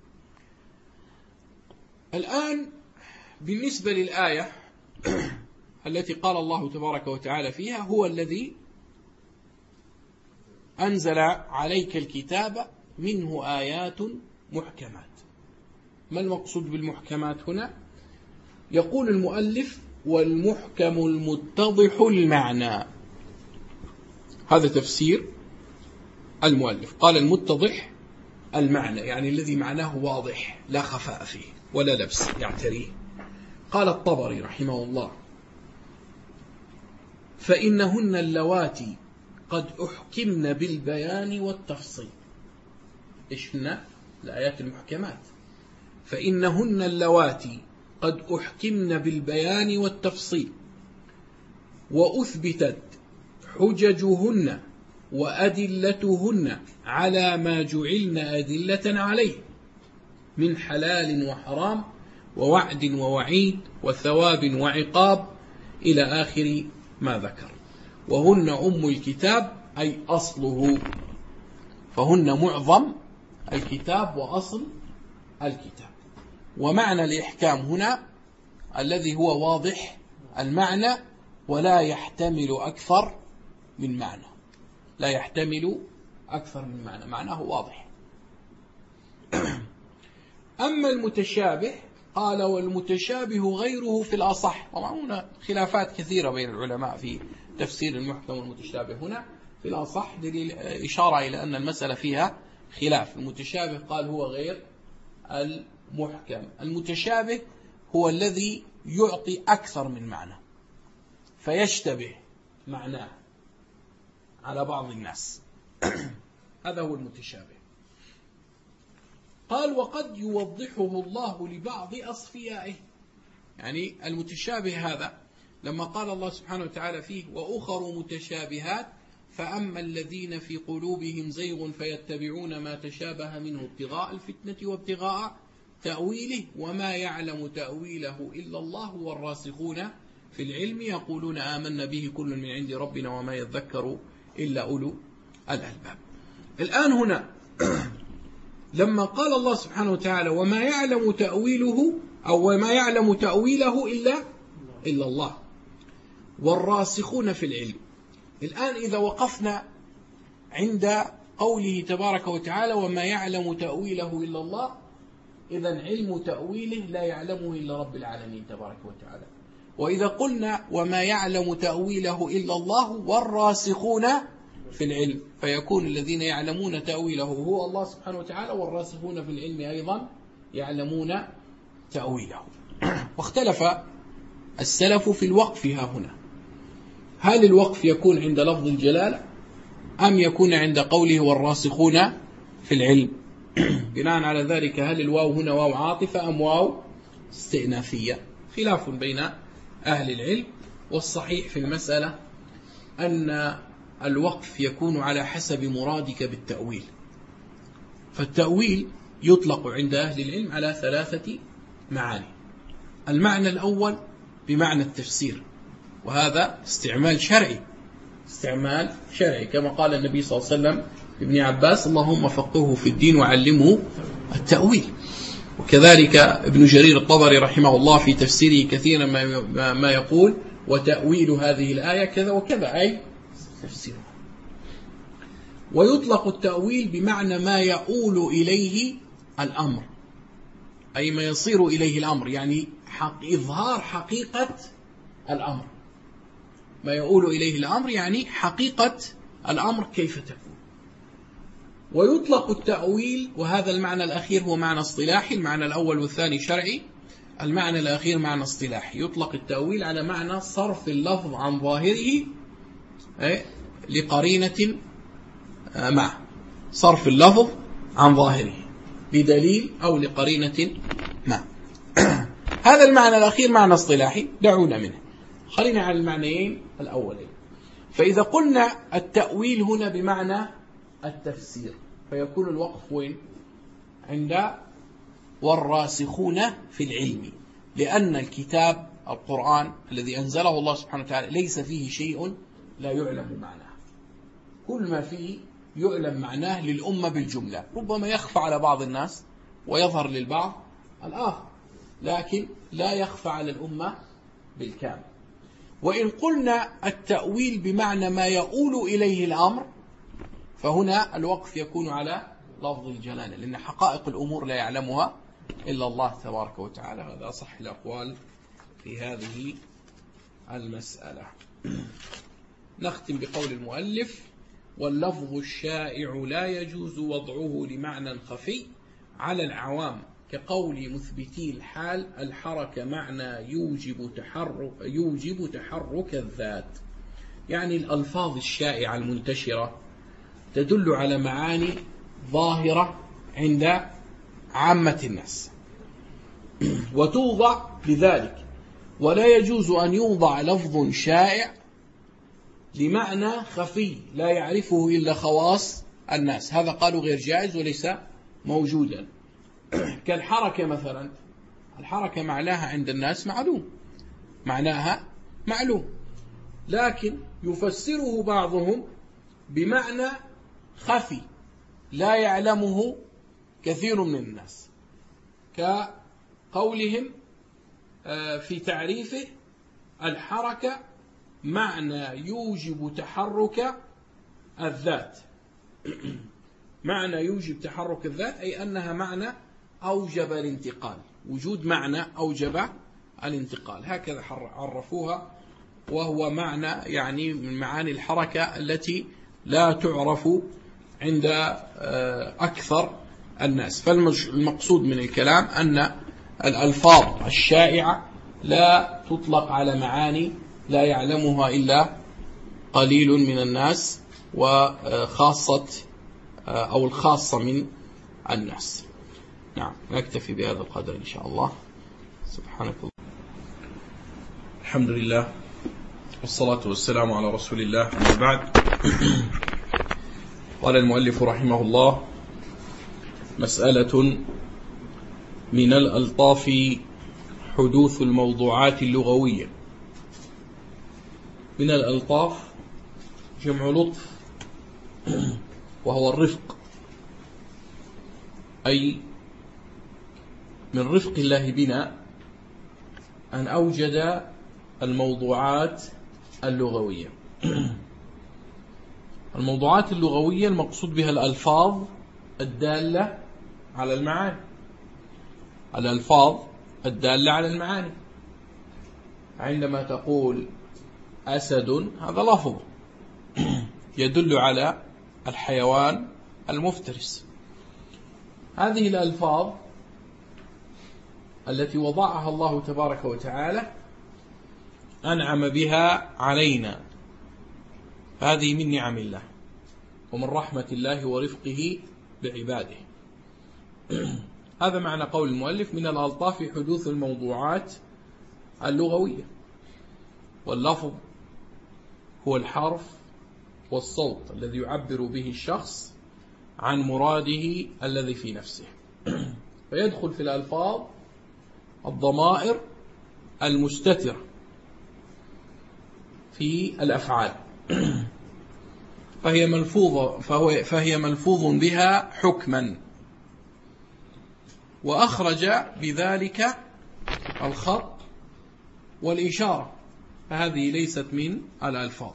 الآن بالنسبة للآية التي قال الله تبارك وتعالى فيها: هو الذي أنزل عليك الكتاب منه آيات محكمات. ما المقصود بالمحكمات هنا؟ يقول المؤلف: والمحكم المتضح المعنى. هذا تفسير المؤلف، قال المتضح المعنى، يعني الذي معناه واضح لا خفاء فيه ولا لبس يعتريه. قال الطبري رحمه الله: فإنهن اللواتي قد أحكمن بالبيان والتفصيل. إيش هن الآيات المحكمات؟ فإنهن اللواتي قد أحكمن بالبيان والتفصيل، وأثبتت حججهن وأدلتهن على ما جعلن أدلة عليه من حلال وحرام ووعد ووعيد وثواب وعقاب إلى آخر ما ذكر. وهن أم الكتاب أي أصله، فهن معظم الكتاب وأصل الكتاب. ومعنى الإحكام هنا الذي هو واضح المعنى ولا يحتمل أكثر من معنى، لا يحتمل أكثر من معنى، معناه واضح. أما المتشابه قال والمتشابه غيره في الأصح. طبعا هنا خلافات كثيرة بين العلماء في تفسير المحكم والمتشابه. هنا في الأصح دليل إشارة إلى أن المسألة فيها خلاف. المتشابه قال هو غير المحكم. المتشابه هو الذي يعطي أكثر من معنى فيشتبه معناه على بعض الناس. هذا هو المتشابه. قال وقد يوضحه الله لبعض أصفيائه. يعني المتشابه هذا لما قال الله سبحانه وتعالى فيه وأخر متشابهات فأما الذين في قلوبهم زيغ فيتبعون ما تشابه منه ابتغاء الفتنة وابتغاء تأويله وما يعلم تأويله إلا الله والراسخون في العلم يقولون آمنا به كل من عند ربنا وما يذكر إلا أولو الألباب. الآن هنا لما قال الله سبحانه وتعالى وما يعلم تأويله أو وما يعلم تأويله إلا إلا الله والراسخون في العلم. الآن إذا وقفنا عند قوله تبارك وتعالى وما يعلم تأويله إلا الله، إذن علم تأويله لا يعلمه إلا رب العالمين تبارك وتعالى. وإذا قلنا وما يعلم تأويله إلا الله والراسخون في العلم فيكون الذين يعلمون تأويله هو الله سبحانه وتعالى والراسخون في العلم أيضا يعلمون تأويله. واختلف السلف في الوقف ها هنا، هل الوقف يكون عند لفظ الجلالة أم يكون عند قوله والراسخون في العلم؟ بناء على ذلك هل الواو هنا واو عاطفة أم واو استئنافية؟ خلاف بين أهل العلم، والصحيح في المسألة أن الوقف يكون على حسب مرادك بالتأويل. فالتأويل يطلق عند أهل العلم على ثلاثة معاني. المعنى الأول بمعنى التفسير، وهذا استعمال شرعي، استعمال شرعي كما قال النبي صلى الله عليه وسلم ابن عباس اللهم فقهه في الدين وعلمه التأويل. وكذلك ابن جرير الطبري رحمه الله في تفسيره كثيرا ما يقول وتأويل هذه الآية كذا وكذا، أي تفسيره. ويطلق التأويل بمعنى ما يؤول إليه الأمر، أي ما يصير إليه الأمر، يعني حق إظهار حقيقة الأمر. ما يؤول إليه الأمر يعني حقيقة الأمر كيف تكون. ويطلق التأويل، وهذا المعنى الأخير هو معنى اصطلاحي، المعنى الأول والثاني شرعي، المعنى الأخير معنى اصطلاحي. يطلق التأويل على معنى صرف اللفظ عن ظاهره لقرينة معه، صرف اللفظ عن ظاهره بدليل أو لقرينة معه. هذا المعنى الأخير معنى اصطلاحي دعونا منه، خلينا على المعنيين الأولين. فإذا قلنا التأويل هنا بمعنى التفسير فيكون الوقف وين؟ عند والراسخون في العلم، لأن الكتاب القرآن الذي أنزله الله سبحانه وتعالى ليس فيه شيء لا يعلم معناه، كل ما فيه يعلم معناه للأمة بالجملة، ربما يخفى على بعض الناس ويظهر للبعض الآخر، لكن لا يخفى على الأمة بالكامل. وإن قلنا التأويل بمعنى ما يؤول إليه الأمر فهنا الوقف يكون على لفظ الجلالة، لأن حقائق الأمور لا يعلمها إلا الله تبارك وتعالى. هذا أصح الأقوال في هذه المسألة. نختم بقول المؤلف واللفظ الشائع لا يجوز وضعه لمعنى خفي على العوام كقول مثبتي الحال الحركة معنى يوجب تحرك, يوجب تحرك الذات. يعني الألفاظ الشائعة المنتشرة تدل على معاني ظاهرة عند عامة الناس وتوضع لذلك، ولا يجوز أن يوضع لفظ شائع لمعنى خفي لا يعرفه إلا خواص الناس. هذا قالوا غير جائز وليس موجودا. كالحركة مثلا، الحركة معناها عند الناس معلوم، معناها معلوم، لكن يفسره بعضهم بمعنى خفي لا يعلمه كثير من الناس، كقولهم في تعريفه الحركة معنى يوجب تحرك الذات. معنى يوجب تحرك الذات أي أنها معنى أوجب الانتقال، وجود معنى أوجب الانتقال، هكذا عرفوها، وهو معنى يعني من معاني الحركة التي لا تعرف عند أكثر الناس. فالمقصود من الكلام أن الألفاظ الشائعة لا تطلق على معاني لا يعلمها إلا قليل من الناس، وخاصة أو الخاصة من الناس. نعم، نكتفي بهذا القدر إن شاء الله. سبحانك الله. الحمد لله والصلاة والسلام على رسول الله، أما بعد. قال المؤلف رحمه الله: مسألة من الألطاف حدوث الموضوعات اللغوية. من الألطاف جمع لطف، وهو الرفق، أي من رفق الله بنا أن أوجد الموضوعات اللغوية. الموضوعات اللغوية المقصود بها الألفاظ الدالة على المعاني، الألفاظ الدالة على المعاني. عندما تقول أسد، هذا لفظ يدل على الحيوان المفترس. هذه الألفاظ التي وضعها الله تبارك وتعالى أنعم بها علينا، هذه من نعم الله ومن رحمة الله ورفقه بعباده. هذا معنى قول المؤلف: من الألطاف حدوث الموضوعات اللغوية. واللفظ هو الحرف والصوت الذي يعبر به الشخص عن مراده الذي في نفسه. فيدخل في الألفاظ الضمائر المستترة في الأفعال، فهي ملفوظة فهو فهي ملفوظ بها حكما، وأخرج بذلك الخط والإشارة، فهذه ليست من الألفاظ.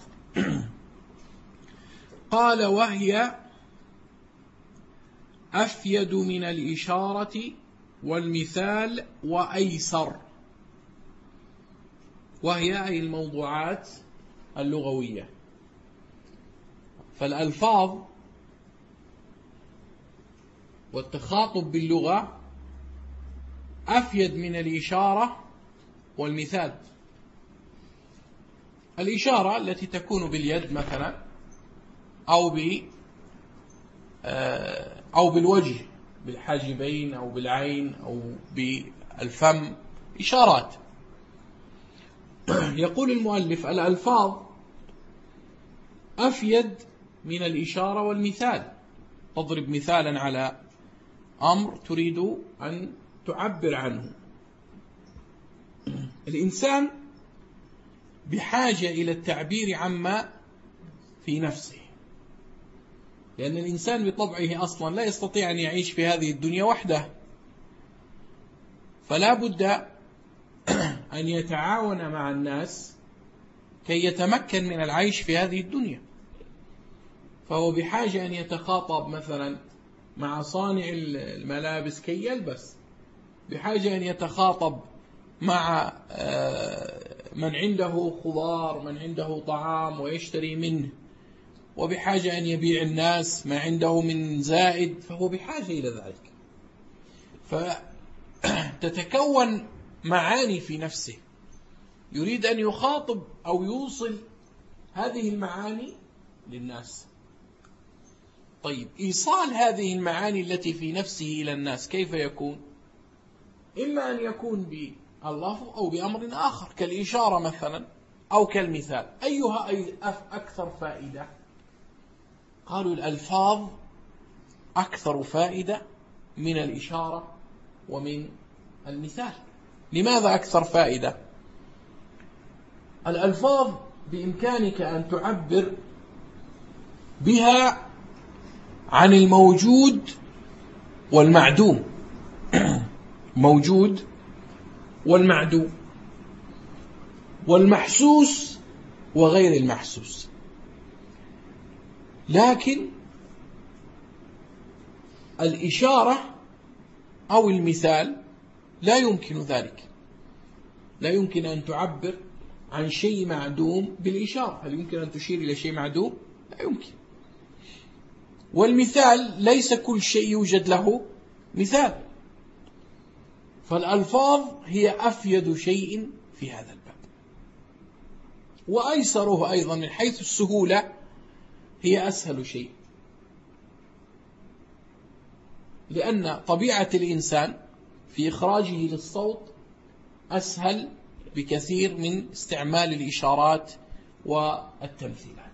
قال: وهي أفيد من الإشارة والمثال وأيسر. وهي أي الموضوعات اللغوية. فالألفاظ والتخاطب باللغة أفيد من الإشارة والمثال. الإشارة التي تكون باليد مثلا، أو ب أو بالوجه، بالحاجبين أو بالعين أو بالفم، إشارات. يقول المؤلف: الألفاظ أفيد من الإشارة والمثال. تضرب مثالا على أمر تريد أن تعبر عنه. الإنسان بحاجة إلى التعبير عما في نفسه، لأن الإنسان بطبعه أصلا لا يستطيع أن يعيش في هذه الدنيا وحده، فلا بد أن يتعاون مع الناس كي يتمكن من العيش في هذه الدنيا. فهو بحاجة أن يتخاطب مثلا مع صانع الملابس كي يلبس، بحاجة أن يتخاطب مع من عنده خضار، من عنده طعام ويشتري منه، وبحاجة أن يبيع الناس ما عنده من زائد، فهو بحاجة إلى ذلك. فتتكون معاني في نفسه، يريد أن يخاطب أو يوصل هذه المعاني للناس. طيب، إيصال هذه المعاني التي في نفسه إلى الناس كيف يكون؟ إما أن يكون باللفظ أو بأمر آخر كالإشارة مثلا أو كالمثال. أيها أكثر فائدة؟ قالوا الألفاظ أكثر فائدة من الإشارة ومن المثال. لماذا أكثر فائدة؟ الألفاظ بإمكانك أن تعبر بها عن الموجود والمعدوم، موجود والمعدوم، والمحسوس وغير المحسوس. لكن الإشارة أو المثال لا يمكن ذلك، لا يمكن أن تعبر عن شيء معدوم بالإشارة. هل يمكن أن تشير إلى شيء معدوم؟ لا يمكن. والمثال ليس كل شيء يوجد له مثال، فالألفاظ هي أفيد شيء في هذا الباب، وأيسره أيضا من حيث السهولة، هي أسهل شيء، لأن طبيعة الإنسان في إخراجه للصوت أسهل بكثير من استعمال الإشارات والتمثيلات.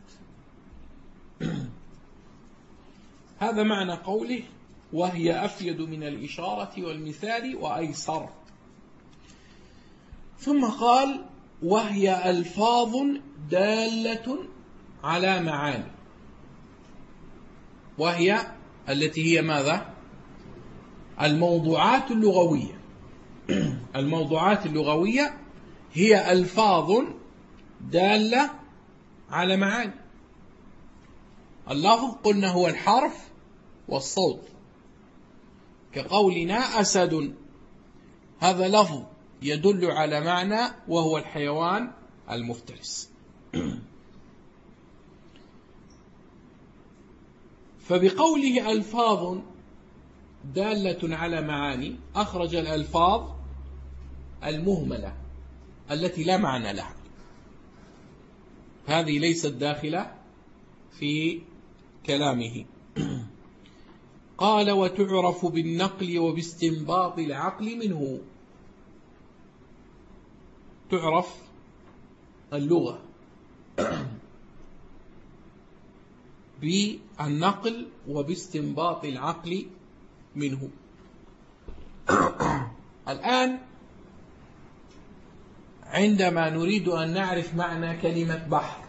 هذا معنى قوله وهي أفيد من الإشارة والمثال وأيسر. ثم قال وهي ألفاظ دالة على معاني، وهي التي هي ماذا؟ الموضوعات اللغوية. الموضوعات اللغوية هي ألفاظ دالة على معاني. اللفظ قلنا هو الحرف والصوت، كقولنا أسد، هذا لفظ يدل على معنى وهو الحيوان المفترس. فبقوله ألفاظ دالة على معاني أخرج الألفاظ المهملة التي لا معنى لها، هذه ليست داخلة في كلامه. قال وتعرف بالنقل وباستنباط العقل منه. تعرف اللغة بالنقل وباستنباط العقل منه. الآن عندما نريد أن نعرف معنى كلمة بحر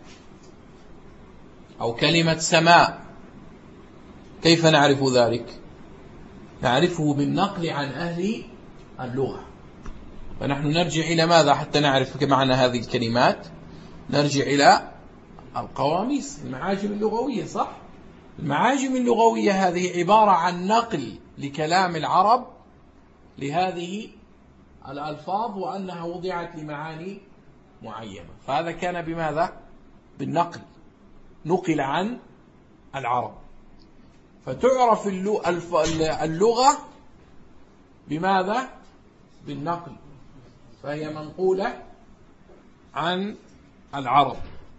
أو كلمة سماء، كيف نعرف ذلك؟ نعرفه بالنقل عن أهل اللغة. فنحن نرجع إلى ماذا حتى نعرف معنى هذه الكلمات؟ نرجع إلى القواميس، المعاجم اللغوية، صح؟ المعاجم اللغوية هذه عبارة عن نقل لكلام العرب لهذه الألفاظ وأنها وضعت لمعاني معينة، فهذا كان بماذا؟ بالنقل، نقل عن العرب. فتعرف اللغة بماذا؟ بالنقل، فهي منقولة عن العرب.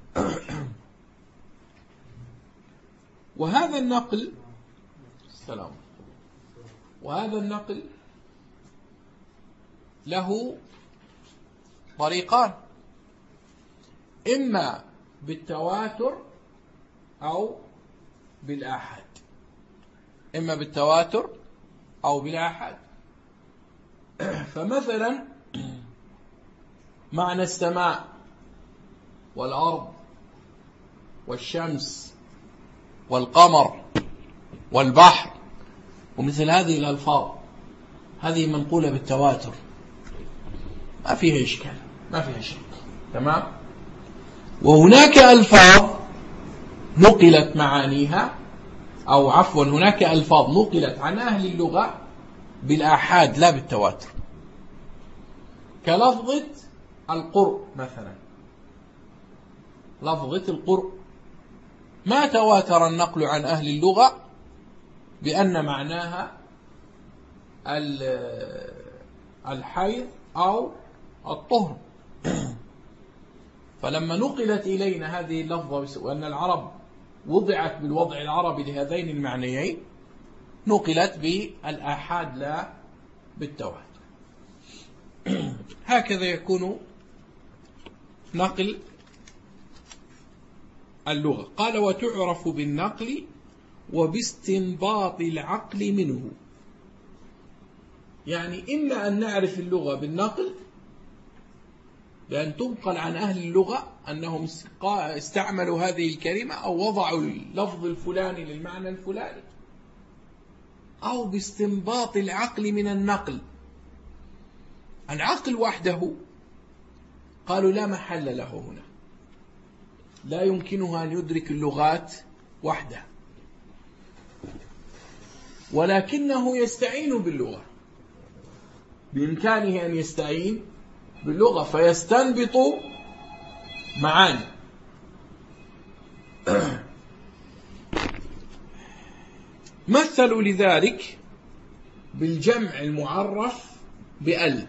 وهذا النقل السلام وهذا النقل له طريقان، إما بالتواتر أو بالآحاد، إما بالتواتر أو بالآحاد. فمثلا معنى السماء والأرض والشمس والقمر والبحر ومثل هذه الألفاظ، هذه منقولة بالتواتر، ما فيها إشكال، ما فيها شك، تمام. وهناك ألفاظ نقلت معانيها، أو عفوا هناك ألفاظ نقلت عن أهل اللغة بالآحاد لا بالتواتر، كلفظة القرء مثلا. لفظة القرء ما تواتر النقل عن أهل اللغة بأن معناها الحيض أو الطهر. فلما نقلت إلينا هذه اللفظة وأن العرب وضعت بالوضع العربي لهذين المعنيين، نقلت بالآحاد لا بالتواتر. هكذا يكون نقل اللغة. قال وتعرف بالنقل وباستنباط العقل منه، يعني إما أن نعرف اللغة بالنقل بأن تنقل عن أهل اللغة أنهم استعملوا هذه الكلمة أو وضعوا اللفظ الفلاني للمعنى الفلاني، أو باستنباط العقل من النقل. العقل وحده قالوا لا محل له هنا، لا يمكنه أن يدرك اللغات وحده، ولكنه يستعين باللغة، بإمكانه أن يستعين باللغة فيستنبط معاني. مثلوا لذلك بالجمع المعرف بأل،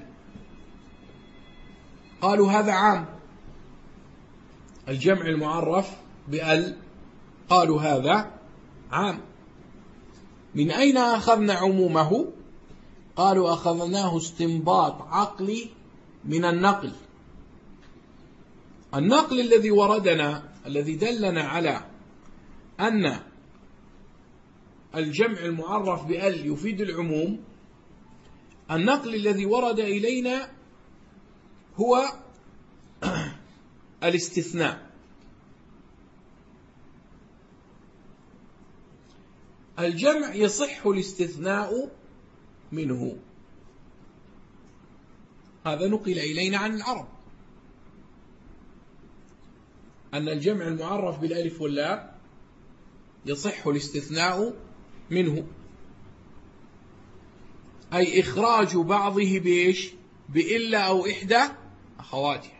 قالوا هذا عام. الجمع المعرف بأل قالوا هذا عام. من أين أخذنا عمومه؟ قالوا أخذناه استنباط عقلي من النقل. النقل الذي وردنا الذي دلنا على أن الجمع المعرف بأل يفيد العموم، النقل الذي ورد إلينا هو الاستثناء. الجمع يصح الاستثناء منه، هذا نقل إلينا عن العرب أن الجمع المعرف بالألف واللام يصح الاستثناء منه، أي إخراج بعضه بإيش؟ بإلا أو إحدى أخواتها.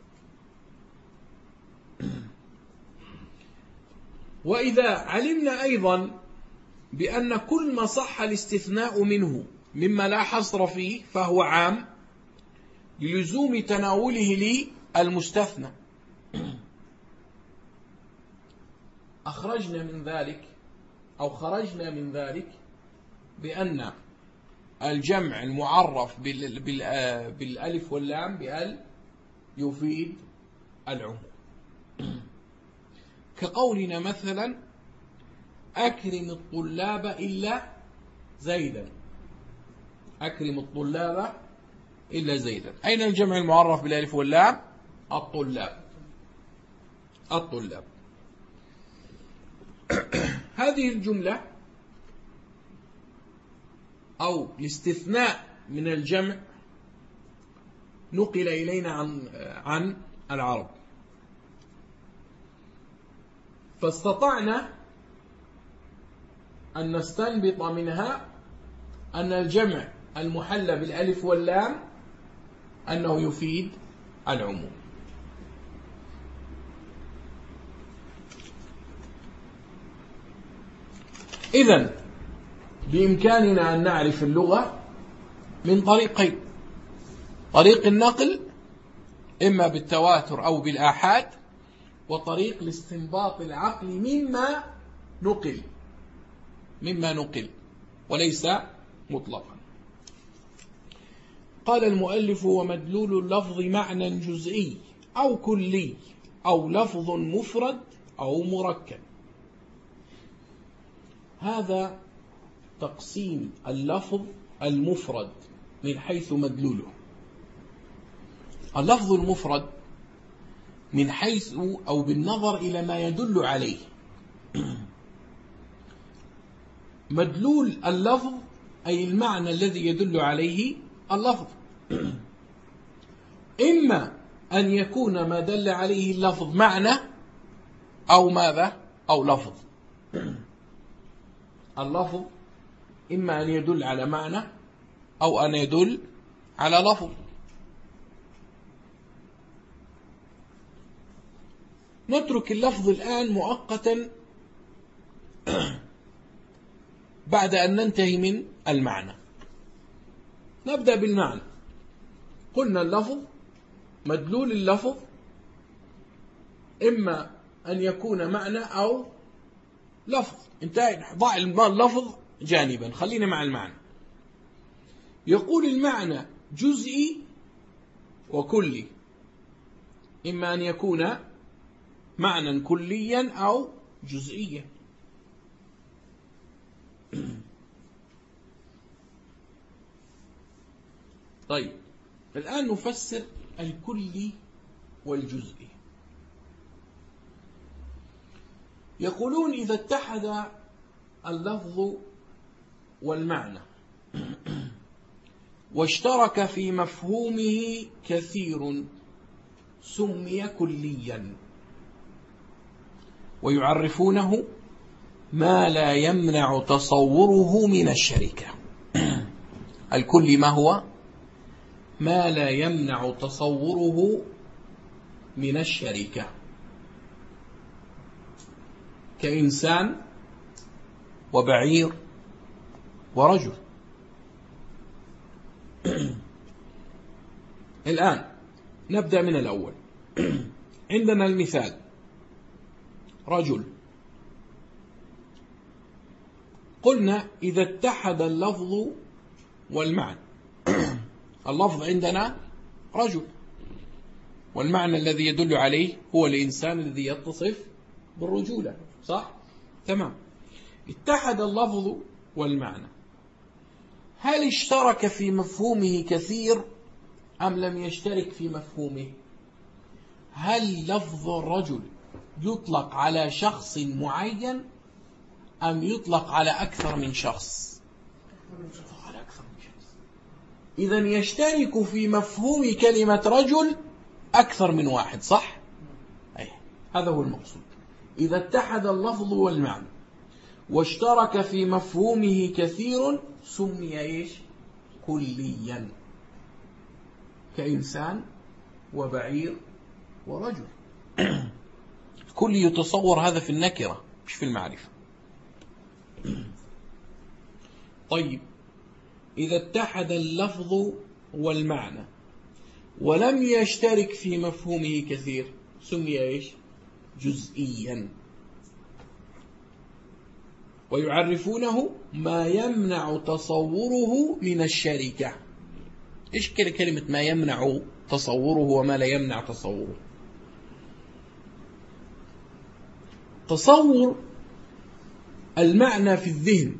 وإذا علمنا أيضا بأن كل ما صح الاستثناء منه مما لا حصر فيه فهو عام للزوم تناوله للمستثنى، أخرجنا من ذلك أو خرجنا من ذلك بأن الجمع المعرف بالألف واللام بأل يفيد العموم، كقولنا مثلا أكرم الطلاب إلا زيدا، أكرم الطلاب إلا زيدا. أين الجمع المعرف بالألف واللام؟ الطلاب، الطلاب. هذه الجملة أو الاستثناء من الجمع نقل إلينا عن عن العرب، فاستطعنا أن نستنبط منها أن الجمع المحلى بالألف واللام أنه يفيد العموم. إذن بإمكاننا أن نعرف اللغة من طريقين: طريق النقل إما بالتواتر أو بالآحاد، وطريق الاستنباط العقلي مما نقل مما نقل وليس مطلقا. قال المؤلف: ومدلول اللفظ معنى جزئي أو كلي أو لفظ مفرد أو مركب. هذا تقسيم اللفظ المفرد من حيث مدلوله. اللفظ المفرد من حيث أو بالنظر إلى ما يدل عليه. مدلول اللفظ أي المعنى الذي يدل عليه اللفظ، إما أن يكون ما دل عليه اللفظ معنى أو ماذا أو لفظ. اللفظ إما أن يدل على معنى أو أن يدل على لفظ. نترك اللفظ الآن مؤقتا بعد أن ننتهي من المعنى. نبدأ بالمعنى. قلنا اللفظ مدلول اللفظ إما أن يكون معنى أو لفظ. انتهى، ضع اللفظ جانبا، خلينا مع المعنى. يقول المعنى جزئي وكلي، إما أن يكون معنى كليا أو جزئيا. طيب، الآن نفسر الكلي والجزئي. يقولون إذا اتحد اللفظ والمعنى واشترك في مفهومه كثير سمي كليا. ويعرفونه ما لا يمنع تصوره من الشركة. الكل ما هو؟ ما لا يمنع تصوره من الشركة، كإنسان وبعير ورجل. الآن نبدأ من الأول. عندنا المثال رجل. قلنا إذا اتحد اللفظ والمعنى. اللفظ عندنا رجل، والمعنى الذي يدل عليه هو الإنسان الذي يتصف بالرجولة، صح؟ تمام. اتحد اللفظ والمعنى، هل اشترك في مفهومه كثير أم لم يشترك في مفهومه؟ هل لفظ الرجل يطلق على شخص معين أم يطلق على أكثر من شخص؟ على أكثر من شخص. إذن يشترك في مفهوم كلمة رجل أكثر من واحد، صح؟ أي هذا هو المقصود. إذا اتحد اللفظ والمعنى واشترك في مفهومه كثير سمي إيش؟ كليا، كإنسان وبعير ورجل. كل يتصور هذا في النكرة مش في المعرفة. طيب، إذا اتحد اللفظ والمعنى ولم يشترك في مفهومه كثير سمي إيش؟ جزئيا. ويعرفونه ما يمنع تصوره من الشركة. إيش كلمة ما يمنع تصوره وما لا يمنع تصوره؟ تصور المعنى في الذهن.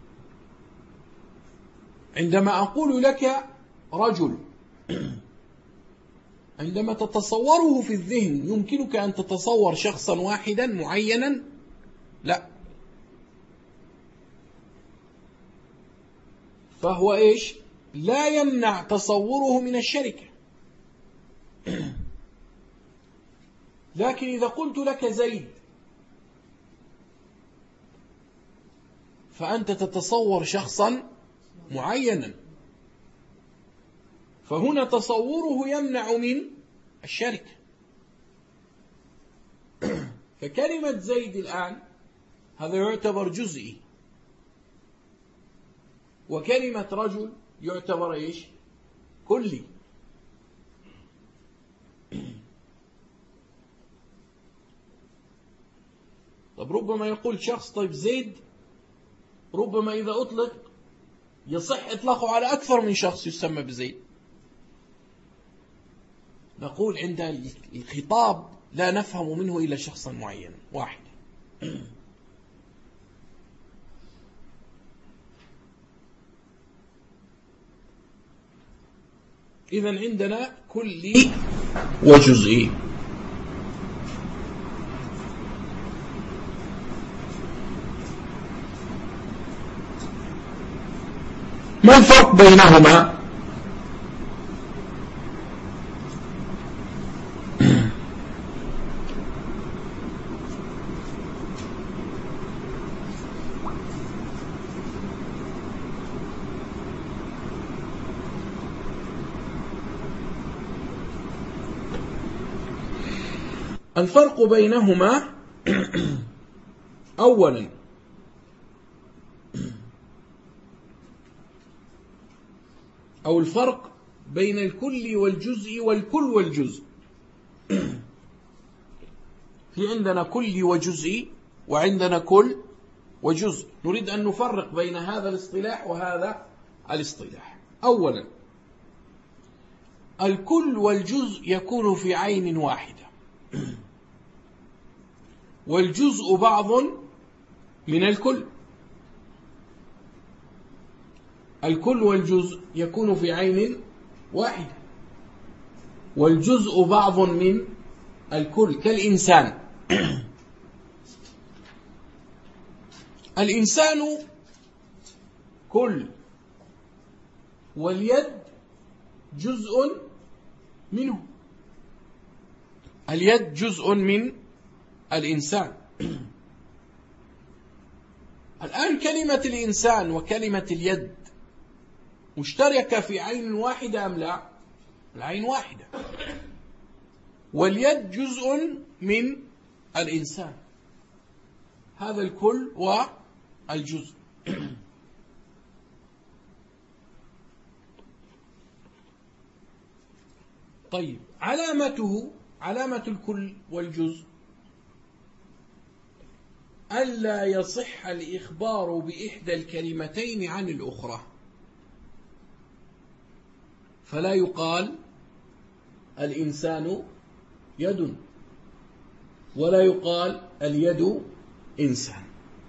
عندما أقول لك رجل، عندما تتصوره في الذهن يمكنك أن تتصور شخصا واحدا معينا؟ لا. فهو إيش؟ لا يمنع تصوره من الشركة. لكن إذا قلت لك زيد فأنت تتصور شخصا معينا، فهنا تصوره يمنع من الشركة. فكلمة زيد الآن هذا يعتبر جزئي، وكلمة رجل يعتبر إيش؟ كلي. طب ربما يقول شخص طيب زيد ربما إذا أطلق يصح إطلاقه على أكثر من شخص يسمى بزيد. نقول عند الخطاب لا نفهم منه إلا شخصا معين واحد. إذن عندنا كلي وجزئي. ما الفرق بينهما؟ الفرق بينهما أولا أو الفرق بين الكل والجزء والكل والجزء. في عندنا كل وجزء وعندنا كل وجزء. نريد أن نفرق بين هذا الاصطلاح وهذا الاصطلاح. أولا الكل والجزء يكون في عين واحدة، والجزء بعض من الكل. الكل والجزء يكون في عين واحدة، والجزء بعض من الكل. كالإنسان، الإنسان كل، واليد جزء منه. اليد جزء من الإنسان، الآن كلمة الإنسان وكلمة اليد مشتركة في عين واحدة أم لا؟ العين واحدة، واليد جزء من الإنسان، هذا الكل والجزء. طيب، علامته علامة الكل والجزء ألا يصح الإخبار بإحدى الكلمتين عن الأخرى، فلا يقال الإنسان يد ولا يقال اليد إنسان،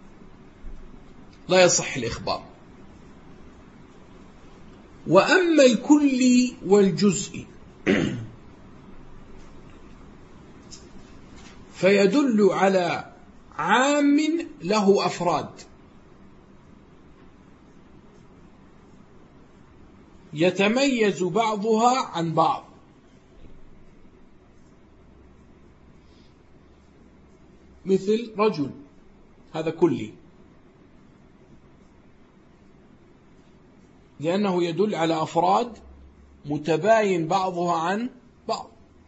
لا يصح الإخبار. وأما الكل والجزء فيدل على عام له أفراد يتميز بعضها عن بعض، مثل رجل، هذا كلي لأنه يدل على أفراد متباين بعضها عن بعض.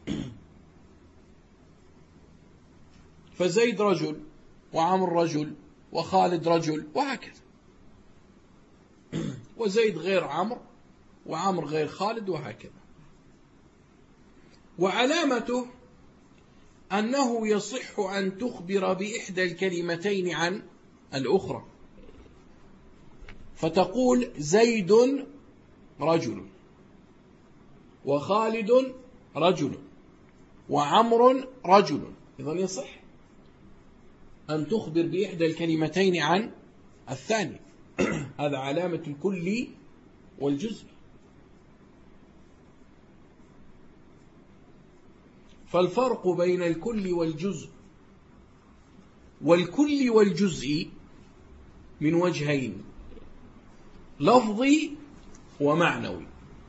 فزيد رجل، وعمر رجل، وخالد رجل، وهكذا. وزيد غير عمر، وعمر غير خالد، وهكذا. وعلامته أنه يصح أن تخبر بإحدى الكلمتين عن الأخرى، فتقول زيد رجل، وخالد رجل، وعمر رجل، إذن يصح أن تخبر بإحدى الكلمتين عن الثاني. هذا علامة الكل والجزء. فالفرق بين الكل والجزء والكل والجزء من وجهين، لفظي ومعنوي.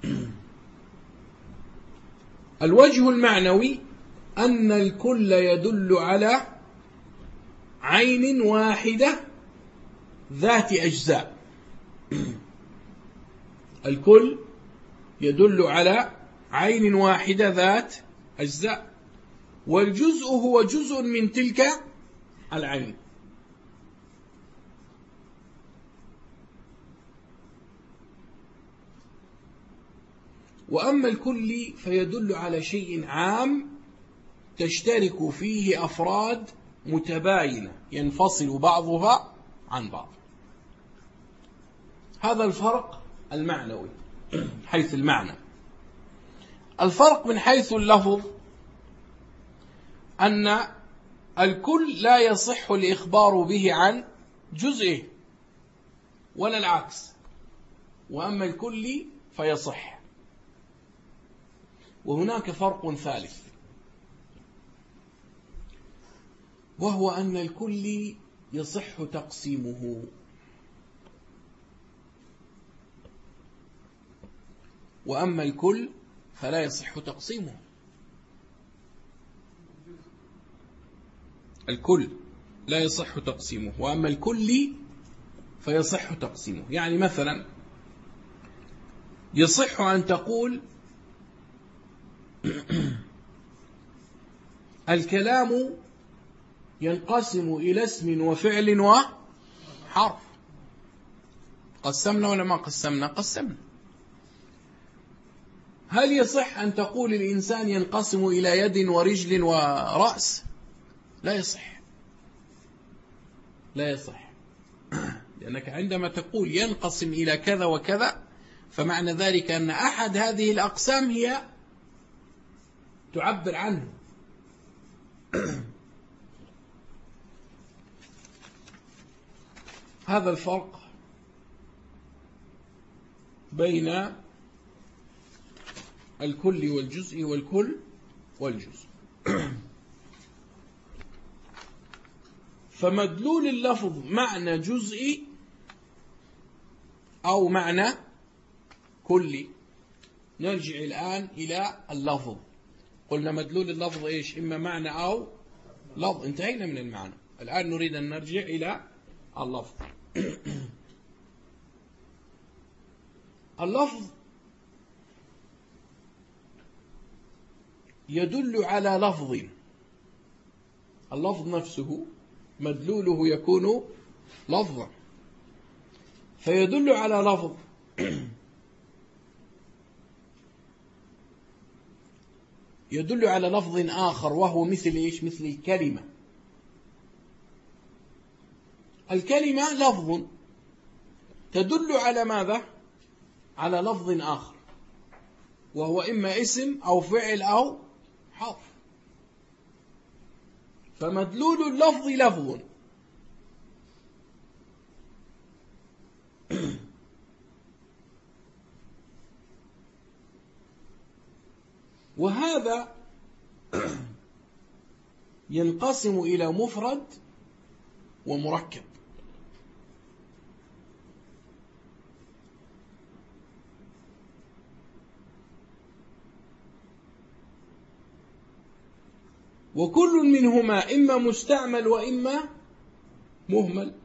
الوجه المعنوي أن الكل يدل على عين واحدة ذات أجزاء. الكل يدل على عين واحدة ذات أجزاء، والجزء هو جزء من تلك العين. وأما الكل فيدل على شيء عام تشترك فيه أفراد متباينة ينفصل بعضها عن بعض. هذا الفرق المعنوي حيث المعنى. الفرق من حيث اللفظ أن الكل لا يصح الإخبار به عن جزئه ولا العكس، وأما الكل فيصح. وهناك فرق ثالث، وهو أن الكل يصح تقسيمه، وأما الكل فلا يصح تقسيمه. الكل لا يصح تقسيمه، وأما الكل فيصح تقسيمه. يعني مثلا يصح أن تقول الكلام ينقسم إلى اسم وفعل وحرف. قسمنا ولا ما قسمنا؟ قسمنا. هل يصح أن تقول الإنسان ينقسم إلى يد ورجل ورأس؟ لا يصح، لا يصح. لأنك عندما تقول ينقسم إلى كذا وكذا فمعنى ذلك أن أحد هذه الأقسام هي تعبر عنه. هذا الفرق بين الكل والجزء والكل والجزء. فمدلول اللفظ معنى جزئي أو معنى كلي. نرجع الآن إلى اللفظ. قلنا مدلول اللفظ إيش؟ إما معنى أو لفظ، انتهينا من المعنى. الآن نريد أن نرجع إلى اللفظ. اللفظ يدل على لفظ، اللفظ نفسه مدلوله يكون لفظا، فيدل على لفظ. يدل على لفظ آخر وهو مثل إيش؟ مثل الكلمة. الكلمة لفظ تدل على ماذا؟ على لفظ آخر، وهو إما اسم أو فعل أو حرف، فمدلول اللفظ لفظ. وهذا ينقسم إلى مفرد ومركب. وكل منهما إما مستعمل وإما مهمل.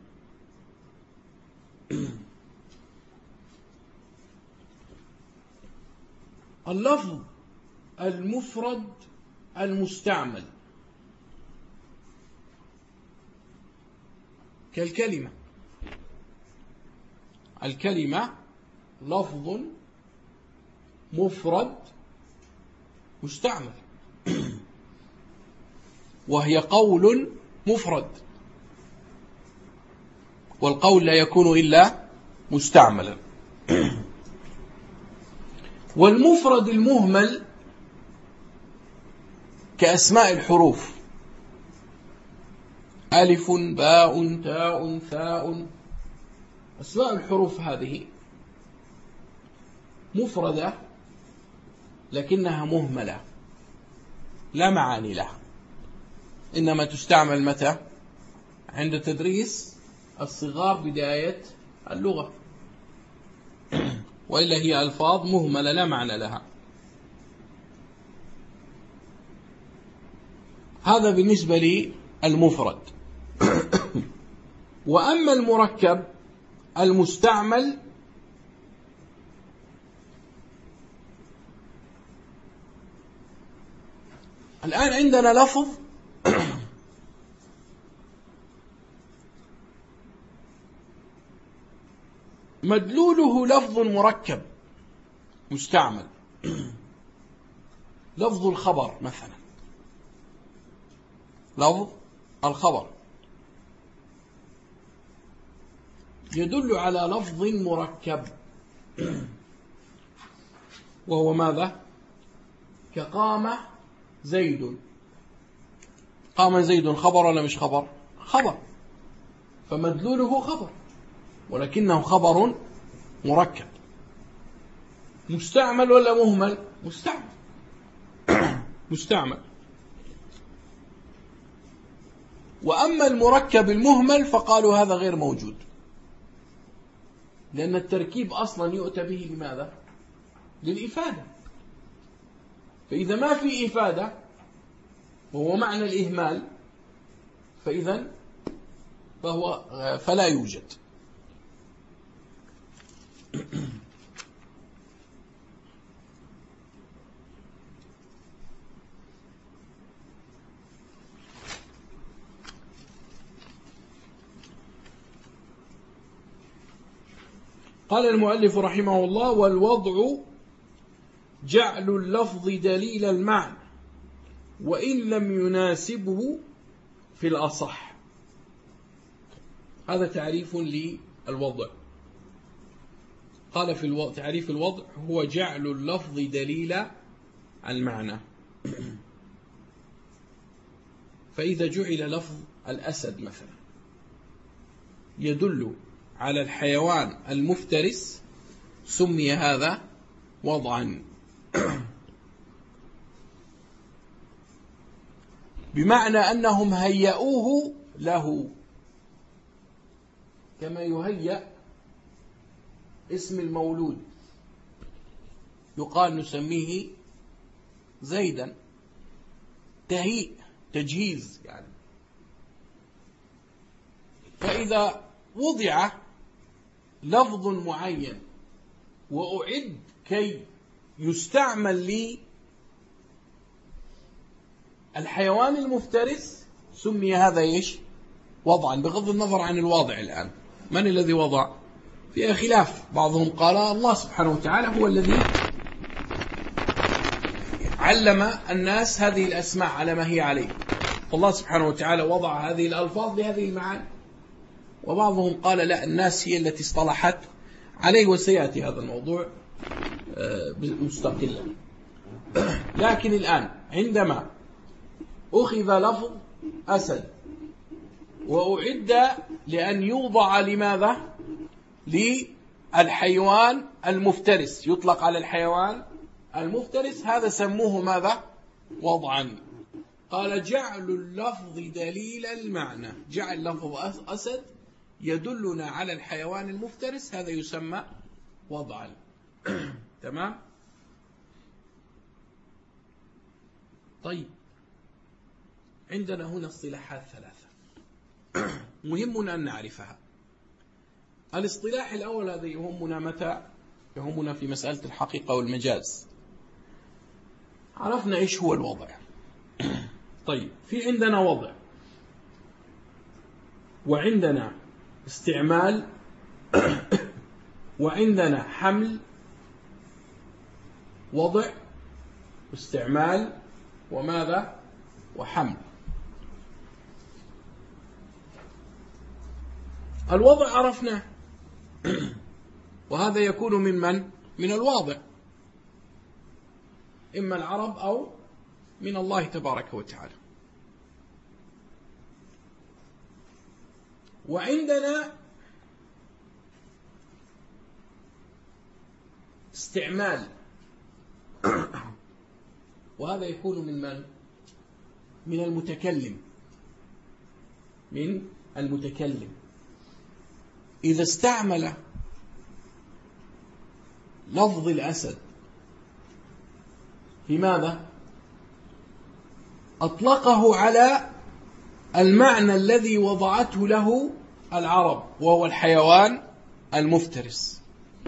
اللفظ المفرد المستعمل كالكلمة. الكلمة لفظ مفرد مستعمل، وهي قول مفرد، والقول لا يكون إلا مستعملا. والمفرد المهمل كأسماء الحروف، ألف باء تاء ثاء، أسماء الحروف هذه مفردة لكنها مهملة لا معاني لها، إنما تستعمل متى؟ عند تدريس الصغار بداية اللغة، وإلا هي ألفاظ مهملة لا معنى لها. هذا بالنسبة للمفرد. وأما المركب المستعمل الآن عندنا لفظ مدلوله لفظ مركب مستعمل، لفظ الخبر مثلا، لفظ الخبر يدل على لفظ مركب، وهو ماذا؟ كقام زيد. قام زيد خبر ولا مش خبر؟ خبر، فمدلوله خبر ولكنه خبر مركب. مستعمل ولا مهمل؟ مستعمل. مستعمل. وأما المركب المهمل فقالوا هذا غير موجود، لأن التركيب أصلا يؤتى به لماذا؟ للإفادة، فإذا ما في إفادة وهو معنى الإهمال فإذا فهو فلا يوجد. قال المؤلف رحمه الله: والوضع جعل اللفظ دليل المعنى وإن لم يناسبه في الأصح. هذا تعريف للوضع. قال في تعريف الوضع: هو جعل اللفظ دليل المعنى. فإذا جعل لفظ الأسد مثلا يدل على الحيوان المفترس سمي هذا وضعا، بمعنى أنهم هيئوه له كما يهيأ اسم المولود، يقال نسميه زيدا، تهيئ، تجهيز يعني. فإذا وضع لفظ معين وأعد كي يستعمل للحيوان المفترس سمي هذا إيش؟ وضعا، بغض النظر عن الواضع. الآن من الذي وضع؟ فيها خلاف، بعضهم قال الله سبحانه وتعالى هو الذي علم الناس هذه الأسماء على ما هي عليه، فالله سبحانه وتعالى وضع هذه الألفاظ بهذه المعاني. وبعضهم قال لا، الناس هي التي اصطلحت عليه، وسيأتي هذا الموضوع مستقلا. لكن الآن عندما أخذ لفظ أسد وأعد لأن يوضع لماذا؟ للحيوان المفترس، يطلق على الحيوان المفترس، هذا سموه ماذا؟ وضعا. قال جعل اللفظ دليل المعنى، جعل لفظ أسد يدلنا على الحيوان المفترس، هذا يسمى وضعا. تمام؟ طيب، عندنا هنا اصطلاحات ثلاثة مهم أن نعرفها. الاصطلاح الأول هذا يهمنا متى؟ يهمنا في مسألة الحقيقة والمجاز. عرفنا إيش هو الوضع. طيب، في عندنا وضع، وعندنا استعمال، وعندنا حمل. وضع واستعمال وماذا؟ وحمل. الوضع عرفناه، وهذا يكون من من؟ من الواضع، إما العرب أو من الله تبارك وتعالى. وعندنا استعمال، وهذا يكون من من؟ من المتكلم، من المتكلم. إذا استعمل لفظ الأسد في ماذا؟ أطلقه على المعنى الذي وضعته له العرب، وهو الحيوان المفترس.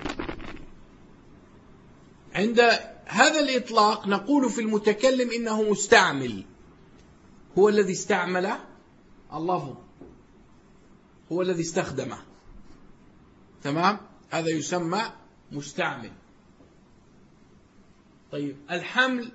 عند هذا الإطلاق نقول في المتكلم إنه مستعمل، هو الذي استعمل اللفظ، هو الذي استخدمه. تمام؟ هذا يسمى مستعمل. طيب، الحمل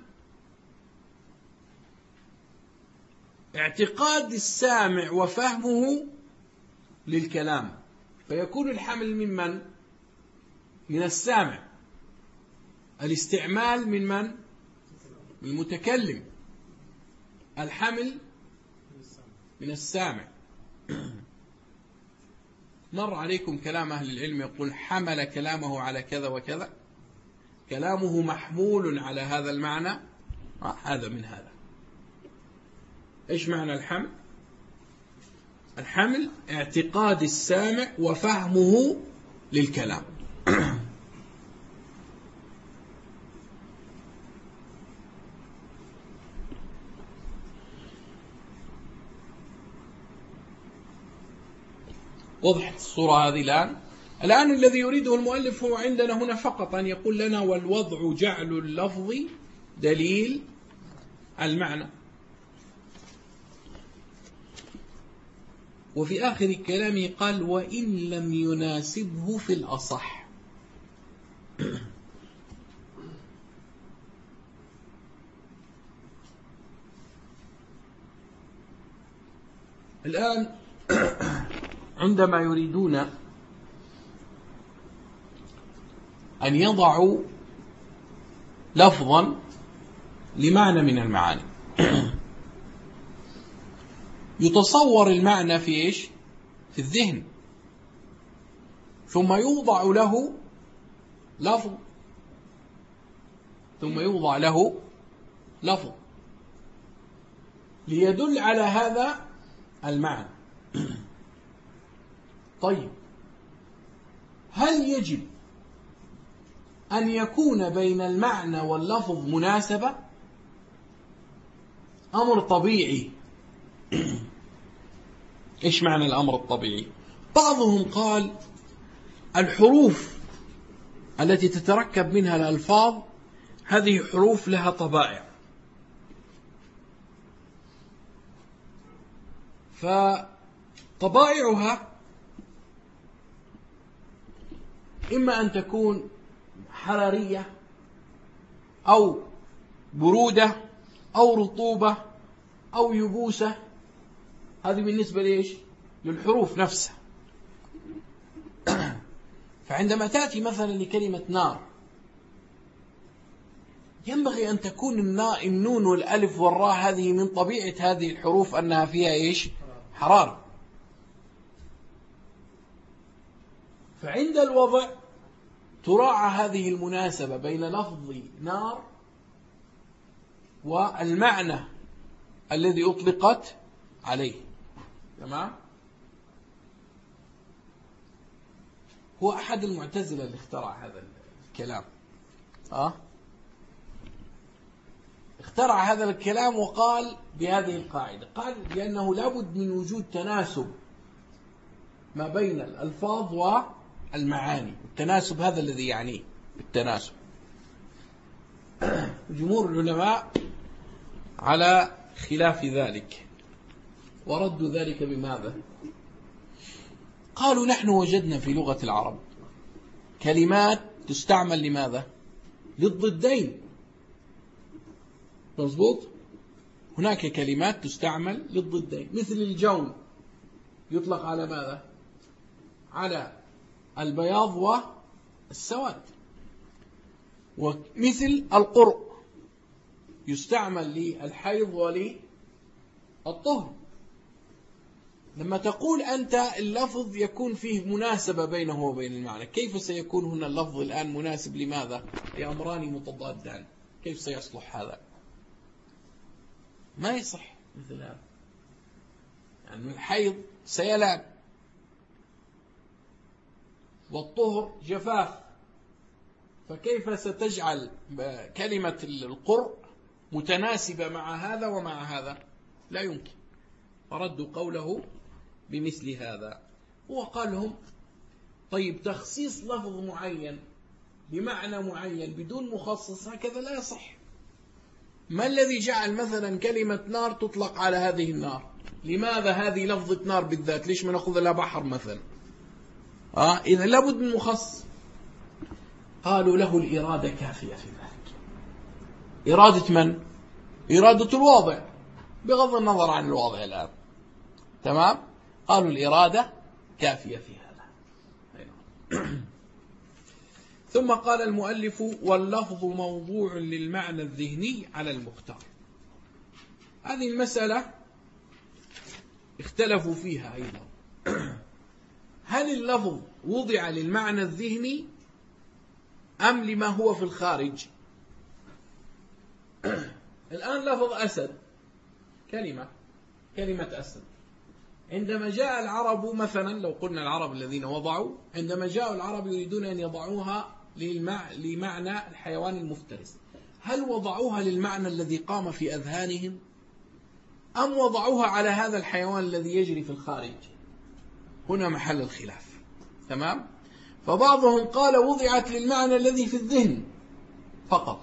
اعتقاد السامع وفهمه للكلام، فيكون الحمل من من؟ من السامع. الاستعمال من من؟ من المتكلم. الحمل من السامع. مر عليكم كلام أهل العلم يقول حمل كلامه على كذا وكذا، كلامه محمول على هذا المعنى. آه هذا من هذا. إيش معنى الحمل؟ الحمل اعتقاد السامع وفهمه للكلام. وضحت الصورة هذه الآن؟ الآن الذي يريده المؤلف هو عندنا هنا فقط أن يقول لنا والوضع جعل اللفظ دليل المعنى. وفي آخر كلامه قال وإن لم يناسبه في الأصح. الآن عندما يريدون أن يضعوا لفظا لمعنى من المعاني، يتصور المعنى في إيش؟ في الذهن، ثم يوضع له لفظ، ثم يوضع له لفظ ليدل على هذا المعنى. طيب، هل يجب أن يكون بين المعنى واللفظ مناسبة؟ أمر طبيعي إيش معنى الأمر الطبيعي؟ بعضهم قال الحروف التي تتركب منها الألفاظ هذه حروف لها طبائع، فطبائعها إما أن تكون حرارية أو برودة أو رطوبة أو يبوسة. هذه بالنسبة لإيش؟ للحروف نفسها. فعندما تأتي مثلا لكلمة نار ينبغي أن تكون النون والألف والراء هذه من طبيعة هذه الحروف أنها فيها إيش؟ حرارة. فعند الوضع تراعى هذه المناسبة بين لفظ نار والمعنى الذي أطلقت عليه. تمام؟ هو أحد المعتزلة اللي اخترع هذا الكلام. أه؟ اخترع هذا الكلام وقال بهذه القاعدة، قال لأنه لابد من وجود تناسب ما بين الألفاظ والمعاني. التناسب هذا الذي يعنيه بالتناسب. جمهور العلماء على خلاف ذلك، وردوا ذلك بماذا؟ قالوا نحن وجدنا في لغة العرب كلمات تستعمل لماذا؟ للضدين. مظبوط؟ هناك كلمات تستعمل للضدين، مثل الجون يطلق على ماذا؟ على البياض والسواد. ومثل القرء يستعمل للحيض وللطهر. لما تقول أنت اللفظ يكون فيه مناسبة بينه وبين المعنى، كيف سيكون هنا اللفظ الآن مناسب لماذا؟ لأمران متضادان، كيف سيصلح هذا؟ ما يصح مثل هذا. يعني الحيض سيلان والطهر جفاف، فكيف ستجعل كلمة القرء متناسبة مع هذا ومع هذا؟ لا يمكن. فردوا قوله بمثل هذا. هو قال لهم طيب تخصيص لفظ معين بمعنى معين بدون مخصص هكذا لا يصح. ما الذي جعل مثلا كلمة نار تطلق على هذه النار؟ لماذا هذه لفظة نار بالذات؟ ليش ما نأخذ لها بحر مثلا؟ آه إذا لابد من مخصص. قالوا له الإرادة كافية في ذلك. إرادة من؟ إرادة الواضع بغض النظر عن الواضع الآن. تمام؟ قالوا الإرادة كافية في هذا. ثم قال المؤلف واللفظ موضوع للمعنى الذهني على المختار. هذه المسألة اختلفوا فيها أيضا. هل اللفظ وضع للمعنى الذهني أم لما هو في الخارج؟ الآن لفظ أسد كلمة كلمة أسد، عندما جاء العرب مثلا، لو قلنا العرب الذين وضعوا، عندما جاءوا العرب يريدون أن يضعوها لمعنى الحيوان المفترس، هل وضعوها للمعنى الذي قام في أذهانهم أم وضعوها على هذا الحيوان الذي يجري في الخارج؟ هنا محل الخلاف. تمام؟ فبعضهم قال وضعت للمعنى الذي في الذهن فقط،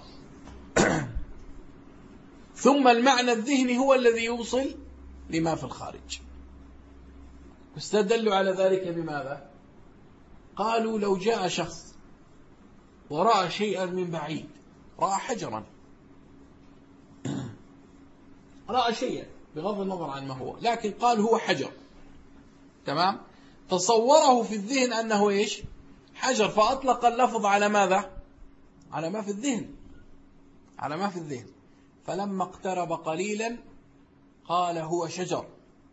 ثم المعنى الذهني هو الذي يوصل لما في الخارج. واستدلوا على ذلك بماذا؟ قالوا لو جاء شخص ورأى شيئا من بعيد، رأى حجرا، رأى شيئا بغض النظر عن ما هو، لكن قال هو حجر. تمام؟ تصوره في الذهن أنه إيش؟ حجر، فأطلق اللفظ على ماذا؟ على ما في الذهن، على ما في الذهن. فلما اقترب قليلا قال هو شجر،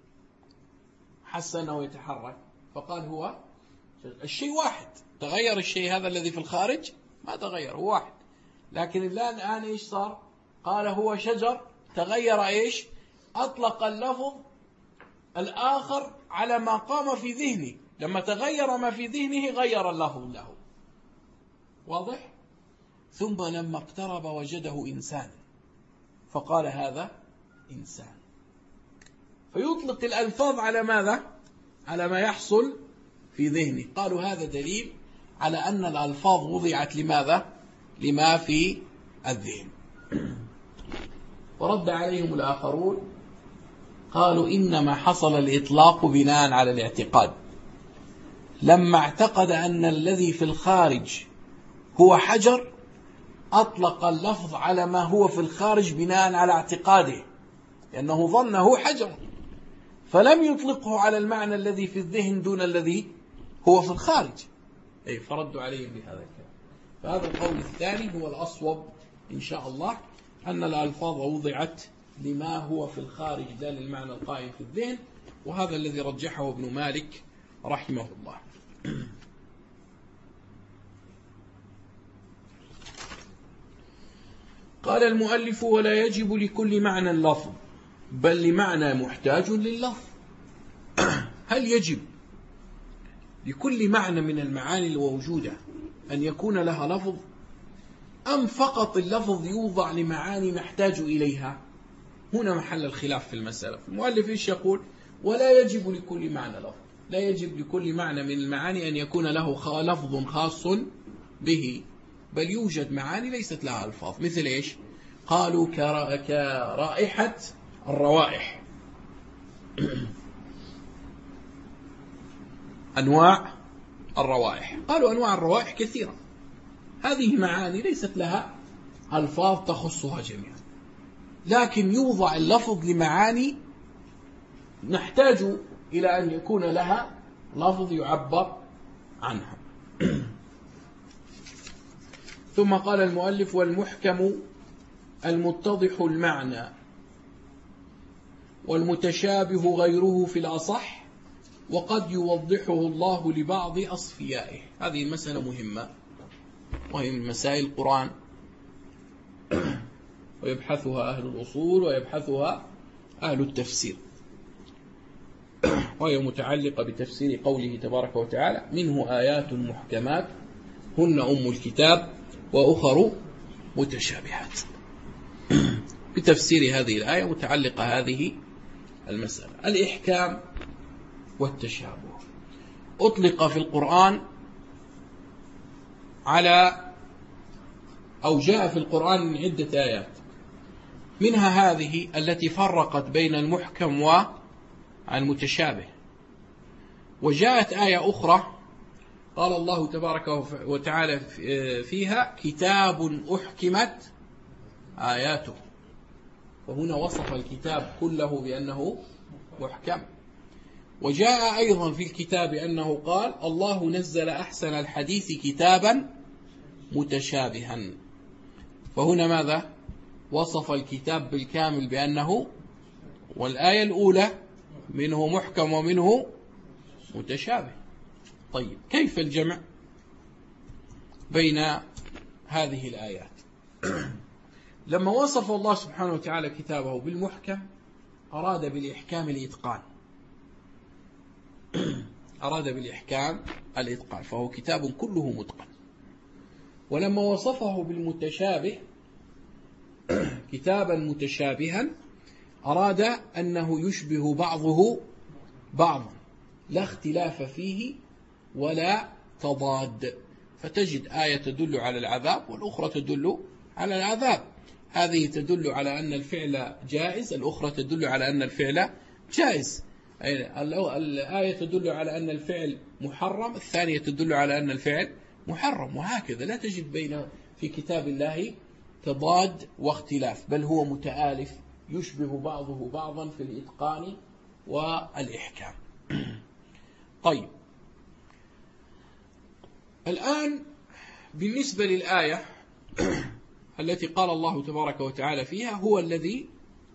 حس أنه يتحرك فقال هو شجر. الشيء واحد، تغير الشيء هذا الذي في الخارج؟ ما تغير، هو واحد. لكن الآن الآن إيش صار؟ قال هو شجر، تغير إيش؟ أطلق اللفظ الآخر على ما قام في ذهنه، لما تغير ما في ذهنه غير اللفظ له. واضح؟ ثم لما اقترب وجده إنسان فقال هذا إنسان. فيطلق الألفاظ على ماذا؟ على ما يحصل في ذهنه. قالوا هذا دليل على أن الألفاظ وضعت لماذا؟ لما في الذهن. ورد عليهم الآخرون قالوا إنما حصل الإطلاق بناء على الاعتقاد، لما اعتقد أن الذي في الخارج هو حجر أطلق اللفظ على ما هو في الخارج بناء على اعتقاده، لأنه ظنه حجر، فلم يطلقه على المعنى الذي في الذهن دون الذي هو في الخارج. أي فردوا عليهم بهذا الكلام. فهذا القول الثاني هو الأصوب إن شاء الله، أن الألفاظ وضعت لما هو في الخارج لا للمعنى القائم في الذهن، وهذا الذي رجحه ابن مالك رحمه الله. قال المؤلف: ولا يجب لكل معنى لفظ، بل لمعنى محتاج لللفظ. هل يجب لكل معنى من المعاني الموجودة أن يكون لها لفظ، أم فقط اللفظ يوضع لمعاني نحتاج إليها؟ هنا محل الخلاف في المسألة. المؤلف إيش يقول؟ ولا يجب لكل معنى لفظ، لا يجب لكل معنى من المعاني أن يكون له لفظ خاص به، بل يوجد معاني ليست لها ألفاظ. مثل إيش؟ قالوا كرائحة الروائح، أنواع الروائح. قالوا أنواع الروائح كثيرة، هذه معاني ليست لها ألفاظ تخصها جميعا، لكن يوضع اللفظ لمعاني نحتاج إلى أن يكون لها لفظ يعبر عنها. ثم قال المؤلف: والمحكم المتضح المعنى، والمتشابه غيره في الأصح، وقد يوضحه الله لبعض أصفيائه. هذه مسألة مهمة، وهي من مسائل القرآن، ويبحثها أهل الأصول ويبحثها أهل التفسير، وهي متعلقة بتفسير قوله تبارك وتعالى: منه آيات محكمات هن أم الكتاب وأخر متشابهات. بتفسير هذه الآية متعلقة هذه المسألة. الإحكام والتشابه أطلق في القرآن على، أو جاء في القرآن من عدة آيات، منها هذه التي فرقت بين المحكم والمتشابه. وجاءت آية أخرى قال الله تبارك وتعالى فيها: كتاب أحكمت آياته. وهنا وصف الكتاب كله بأنه محكم. وجاء أيضا في الكتاب أنه قال: الله نزل أحسن الحديث كتابا متشابها. فهنا ماذا؟ وصف الكتاب بالكامل بأنه، والآية الأولى منه محكم ومنه متشابه. طيب، كيف الجمع بين هذه الآيات؟ لما وصف الله سبحانه وتعالى كتابه بالمحكم أراد بالإحكام الإتقان، أراد بالإحكام الإتقان، فهو كتاب كله متقن. ولما وصفه بالمتشابه كتابا متشابها أراد أنه يشبه بعضه بعضا، لا اختلاف فيه ولا تضاد. فتجد آية تدل على العذاب والأخرى تدل على العذاب، هذه تدل على أن الفعل جائز، الأخرى تدل على أن الفعل جائز. الآية تدل على أن الفعل محرم، الثانية تدل على أن الفعل محرم، وهكذا. لا تجد بين في كتاب الله تضاد واختلاف، بل هو متآلف يشبه بعضه بعضا في الإتقان والإحكام. طيب، الآن بالنسبة للآية التي قال الله تبارك وتعالى فيها: هو الذي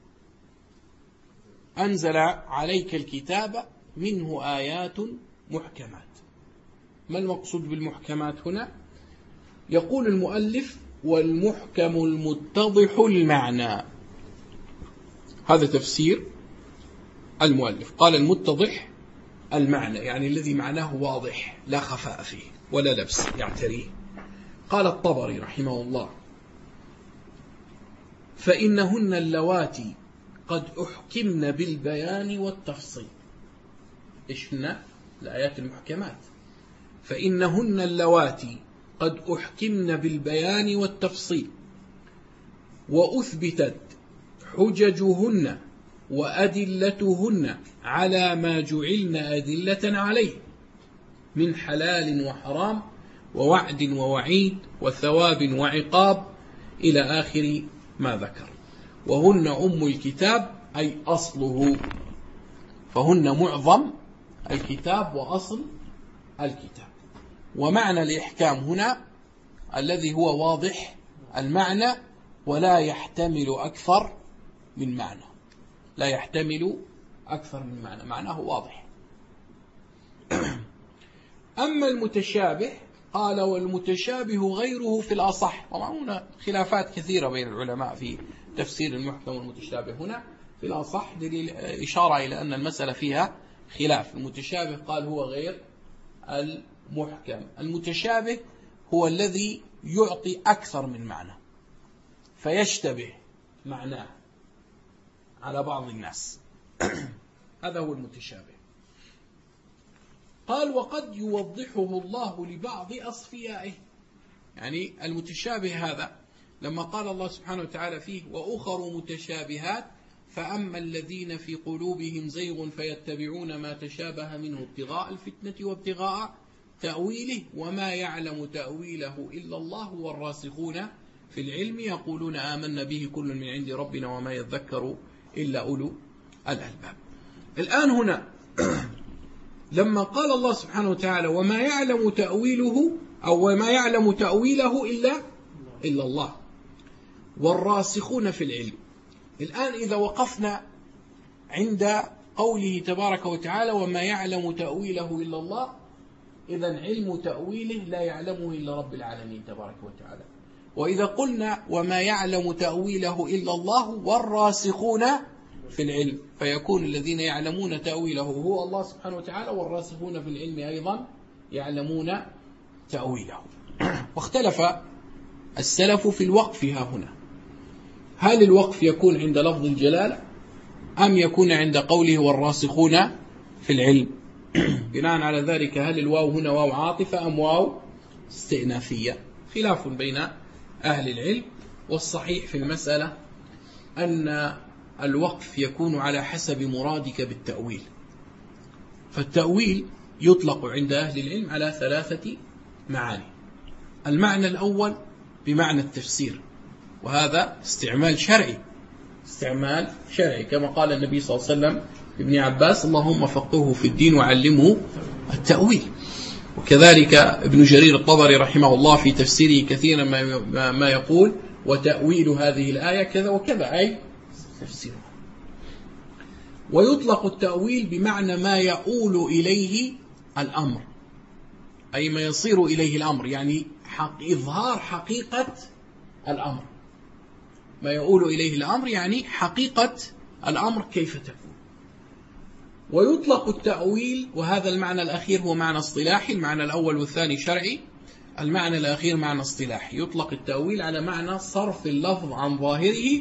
أنزل عليك الكتاب منه آيات محكمات. ما المقصود بالمحكمات هنا؟ يقول المؤلف: والمحكم المتضح المعنى. هذا تفسير المؤلف، قال المتضح المعنى، يعني الذي معناه واضح لا خفاء فيه ولا لبس يعتريه. قال الطبري رحمه الله: فإنهن اللواتي قد أحكمن بالبيان والتفصيل. إيش هن الآيات المحكمات؟ فإنهن اللواتي قد أحكمن بالبيان والتفصيل وأثبتت حججهن وأدلتهن على ما جعلن أدلة عليه من حلال وحرام ووعد ووعيد وثواب وعقاب إلى آخر ما ذكر. وهن أم الكتاب أي أصله، فهن معظم الكتاب وأصل الكتاب. ومعنى الإحكام هنا الذي هو واضح المعنى ولا يحتمل أكثر من معنى، لا يحتمل أكثر من معنى، معناه واضح. أما المتشابه قال والمتشابه غيره في الأصح. طبعا هنا خلافات كثيرة بين العلماء في تفسير المحكم والمتشابه. هنا في الأصح دليل إشارة إلى أن المسألة فيها خلاف. المتشابه قال هو غير المحكم. المتشابه هو الذي يعطي أكثر من معنى فيشتبه معناه على بعض الناس. هذا هو المتشابه. قال وقد يوضحه الله لبعض أصفيائه. يعني المتشابه هذا لما قال الله سبحانه وتعالى فيه وأخر متشابهات فأما الذين في قلوبهم زيغ فيتبعون ما تشابه منه ابتغاء الفتنة وابتغاء تأويله وما يعلم تأويله إلا الله والراسخون في العلم يقولون آمنا به كل من عند ربنا وما يذكر إلا أولو الألباب. الآن هنا لما قال الله سبحانه وتعالى وما يعلم تأويله أو وما يعلم تأويله إلا إلا الله والراسخون في العلم. الآن إذا وقفنا عند قوله تبارك وتعالى وما يعلم تأويله إلا الله، إذن علم تأويله لا يعلمه إلا رب العالمين تبارك وتعالى. وإذا قلنا وما يعلم تأويله إلا الله والراسخون في العلم فيكون الذين يعلمون تأويله هو الله سبحانه وتعالى والراسخون في العلم أيضا يعلمون تأويله. واختلف السلف في الوقف ها هنا، هل الوقف يكون عند لفظ الجلالة أم يكون عند قوله والراسخون في العلم؟ بناء على ذلك هل الواو هنا واو عاطفة أم واو استئنافية؟ خلاف بين أهل العلم. والصحيح في المسألة أن الوقف يكون على حسب مرادك بالتأويل. فالتأويل يطلق عند أهل العلم على ثلاثة معاني. المعنى الأول بمعنى التفسير، وهذا استعمال شرعي، استعمال شرعي كما قال النبي صلى الله عليه وسلم ابن عباس اللهم فقهه في الدين وعلمه التأويل. وكذلك ابن جرير الطبري رحمه الله في تفسيره كثيرا ما ما يقول وتأويل هذه الآية كذا وكذا، أي تفسيره. ويطلق التأويل بمعنى ما يؤول إليه الأمر، أي ما يصير إليه الأمر، يعني حق إظهار حقيقة الأمر. ما يؤول إليه الأمر يعني حقيقة الأمر كيف تكون. ويطلق التأويل، وهذا المعنى الأخير هو معنى اصطلاحي، المعنى الأول والثاني شرعي، المعنى الأخير معنى اصطلاحي. يطلق التأويل على معنى صرف اللفظ عن ظاهره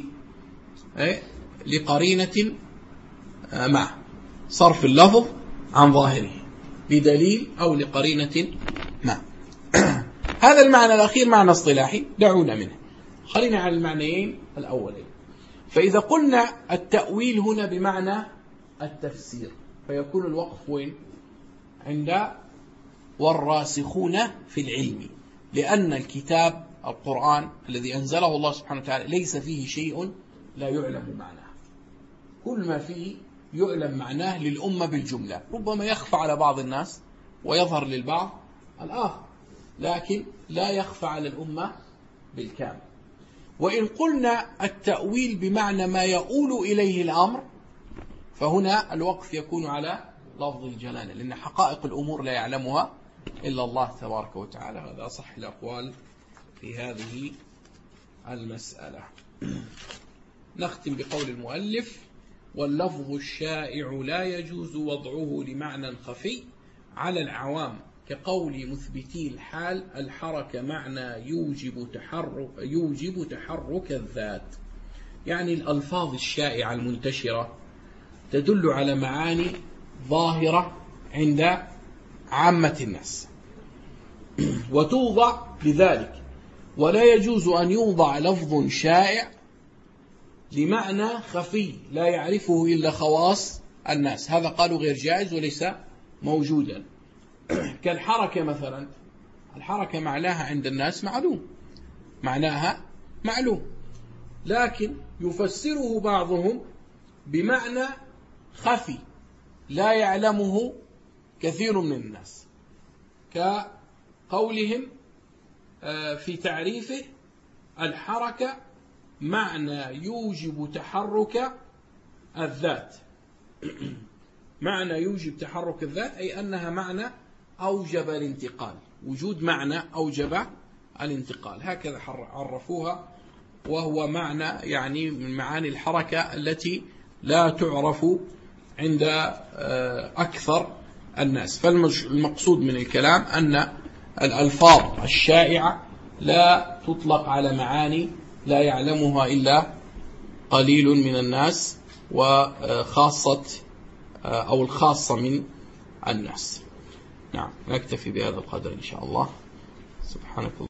لقرينة معه، صرف اللفظ عن ظاهره بدليل أو لقرينة معه. هذا المعنى الأخير معنى اصطلاحي دعونا منه، خلينا على المعنيين الأولين. فإذا قلنا التأويل هنا بمعنى التفسير فيكون الوقف وين؟ عند والراسخون في العلم، لأن الكتاب القرآن الذي أنزله الله سبحانه وتعالى ليس فيه شيء لا يعلم معناه، كل ما فيه يعلم معناه للأمة بالجملة، ربما يخفى على بعض الناس ويظهر للبعض الآخر، لكن لا يخفى على الأمة بالكامل. وإن قلنا التأويل بمعنى ما يؤول إليه الأمر فهنا الوقف يكون على لفظ الجلالة، لأن حقائق الأمور لا يعلمها إلا الله تبارك وتعالى. هذا أصح الأقوال في هذه المسألة. نختم بقول المؤلف واللفظ الشائع لا يجوز وضعه لمعنى خفي على العوام كقول مثبتي الحال الحركة معنى يوجب تحرك, يوجب تحرك الذات. يعني الألفاظ الشائعة المنتشرة تدل على معاني ظاهرة عند عامة الناس وتوضع لذلك، ولا يجوز أن يوضع لفظ شائع لمعنى خفي لا يعرفه إلا خواص الناس. هذا قالوا غير جائز وليس موجودا. كالحركة مثلا، الحركة معناها عند الناس معلوم، معناها معلوم، لكن يفسره بعضهم بمعنى خفي لا يعلمه كثير من الناس، كقولهم في تعريفه: الحركة معنى يوجب تحرك الذات. معنى يوجب تحرك الذات أي أنها معنى أوجب الانتقال، وجود معنى أوجب الانتقال، هكذا عرفوها، وهو معنى يعني من معاني الحركة التي لا تعرف عند أكثر الناس. فالمقصود من الكلام أن الألفاظ الشائعة لا تطلق على معاني لا يعلمها إلا قليل من الناس، وخاصة أو الخاصة من الناس. نعم، نكتفي بهذا القدر إن شاء الله. سبحانك الله.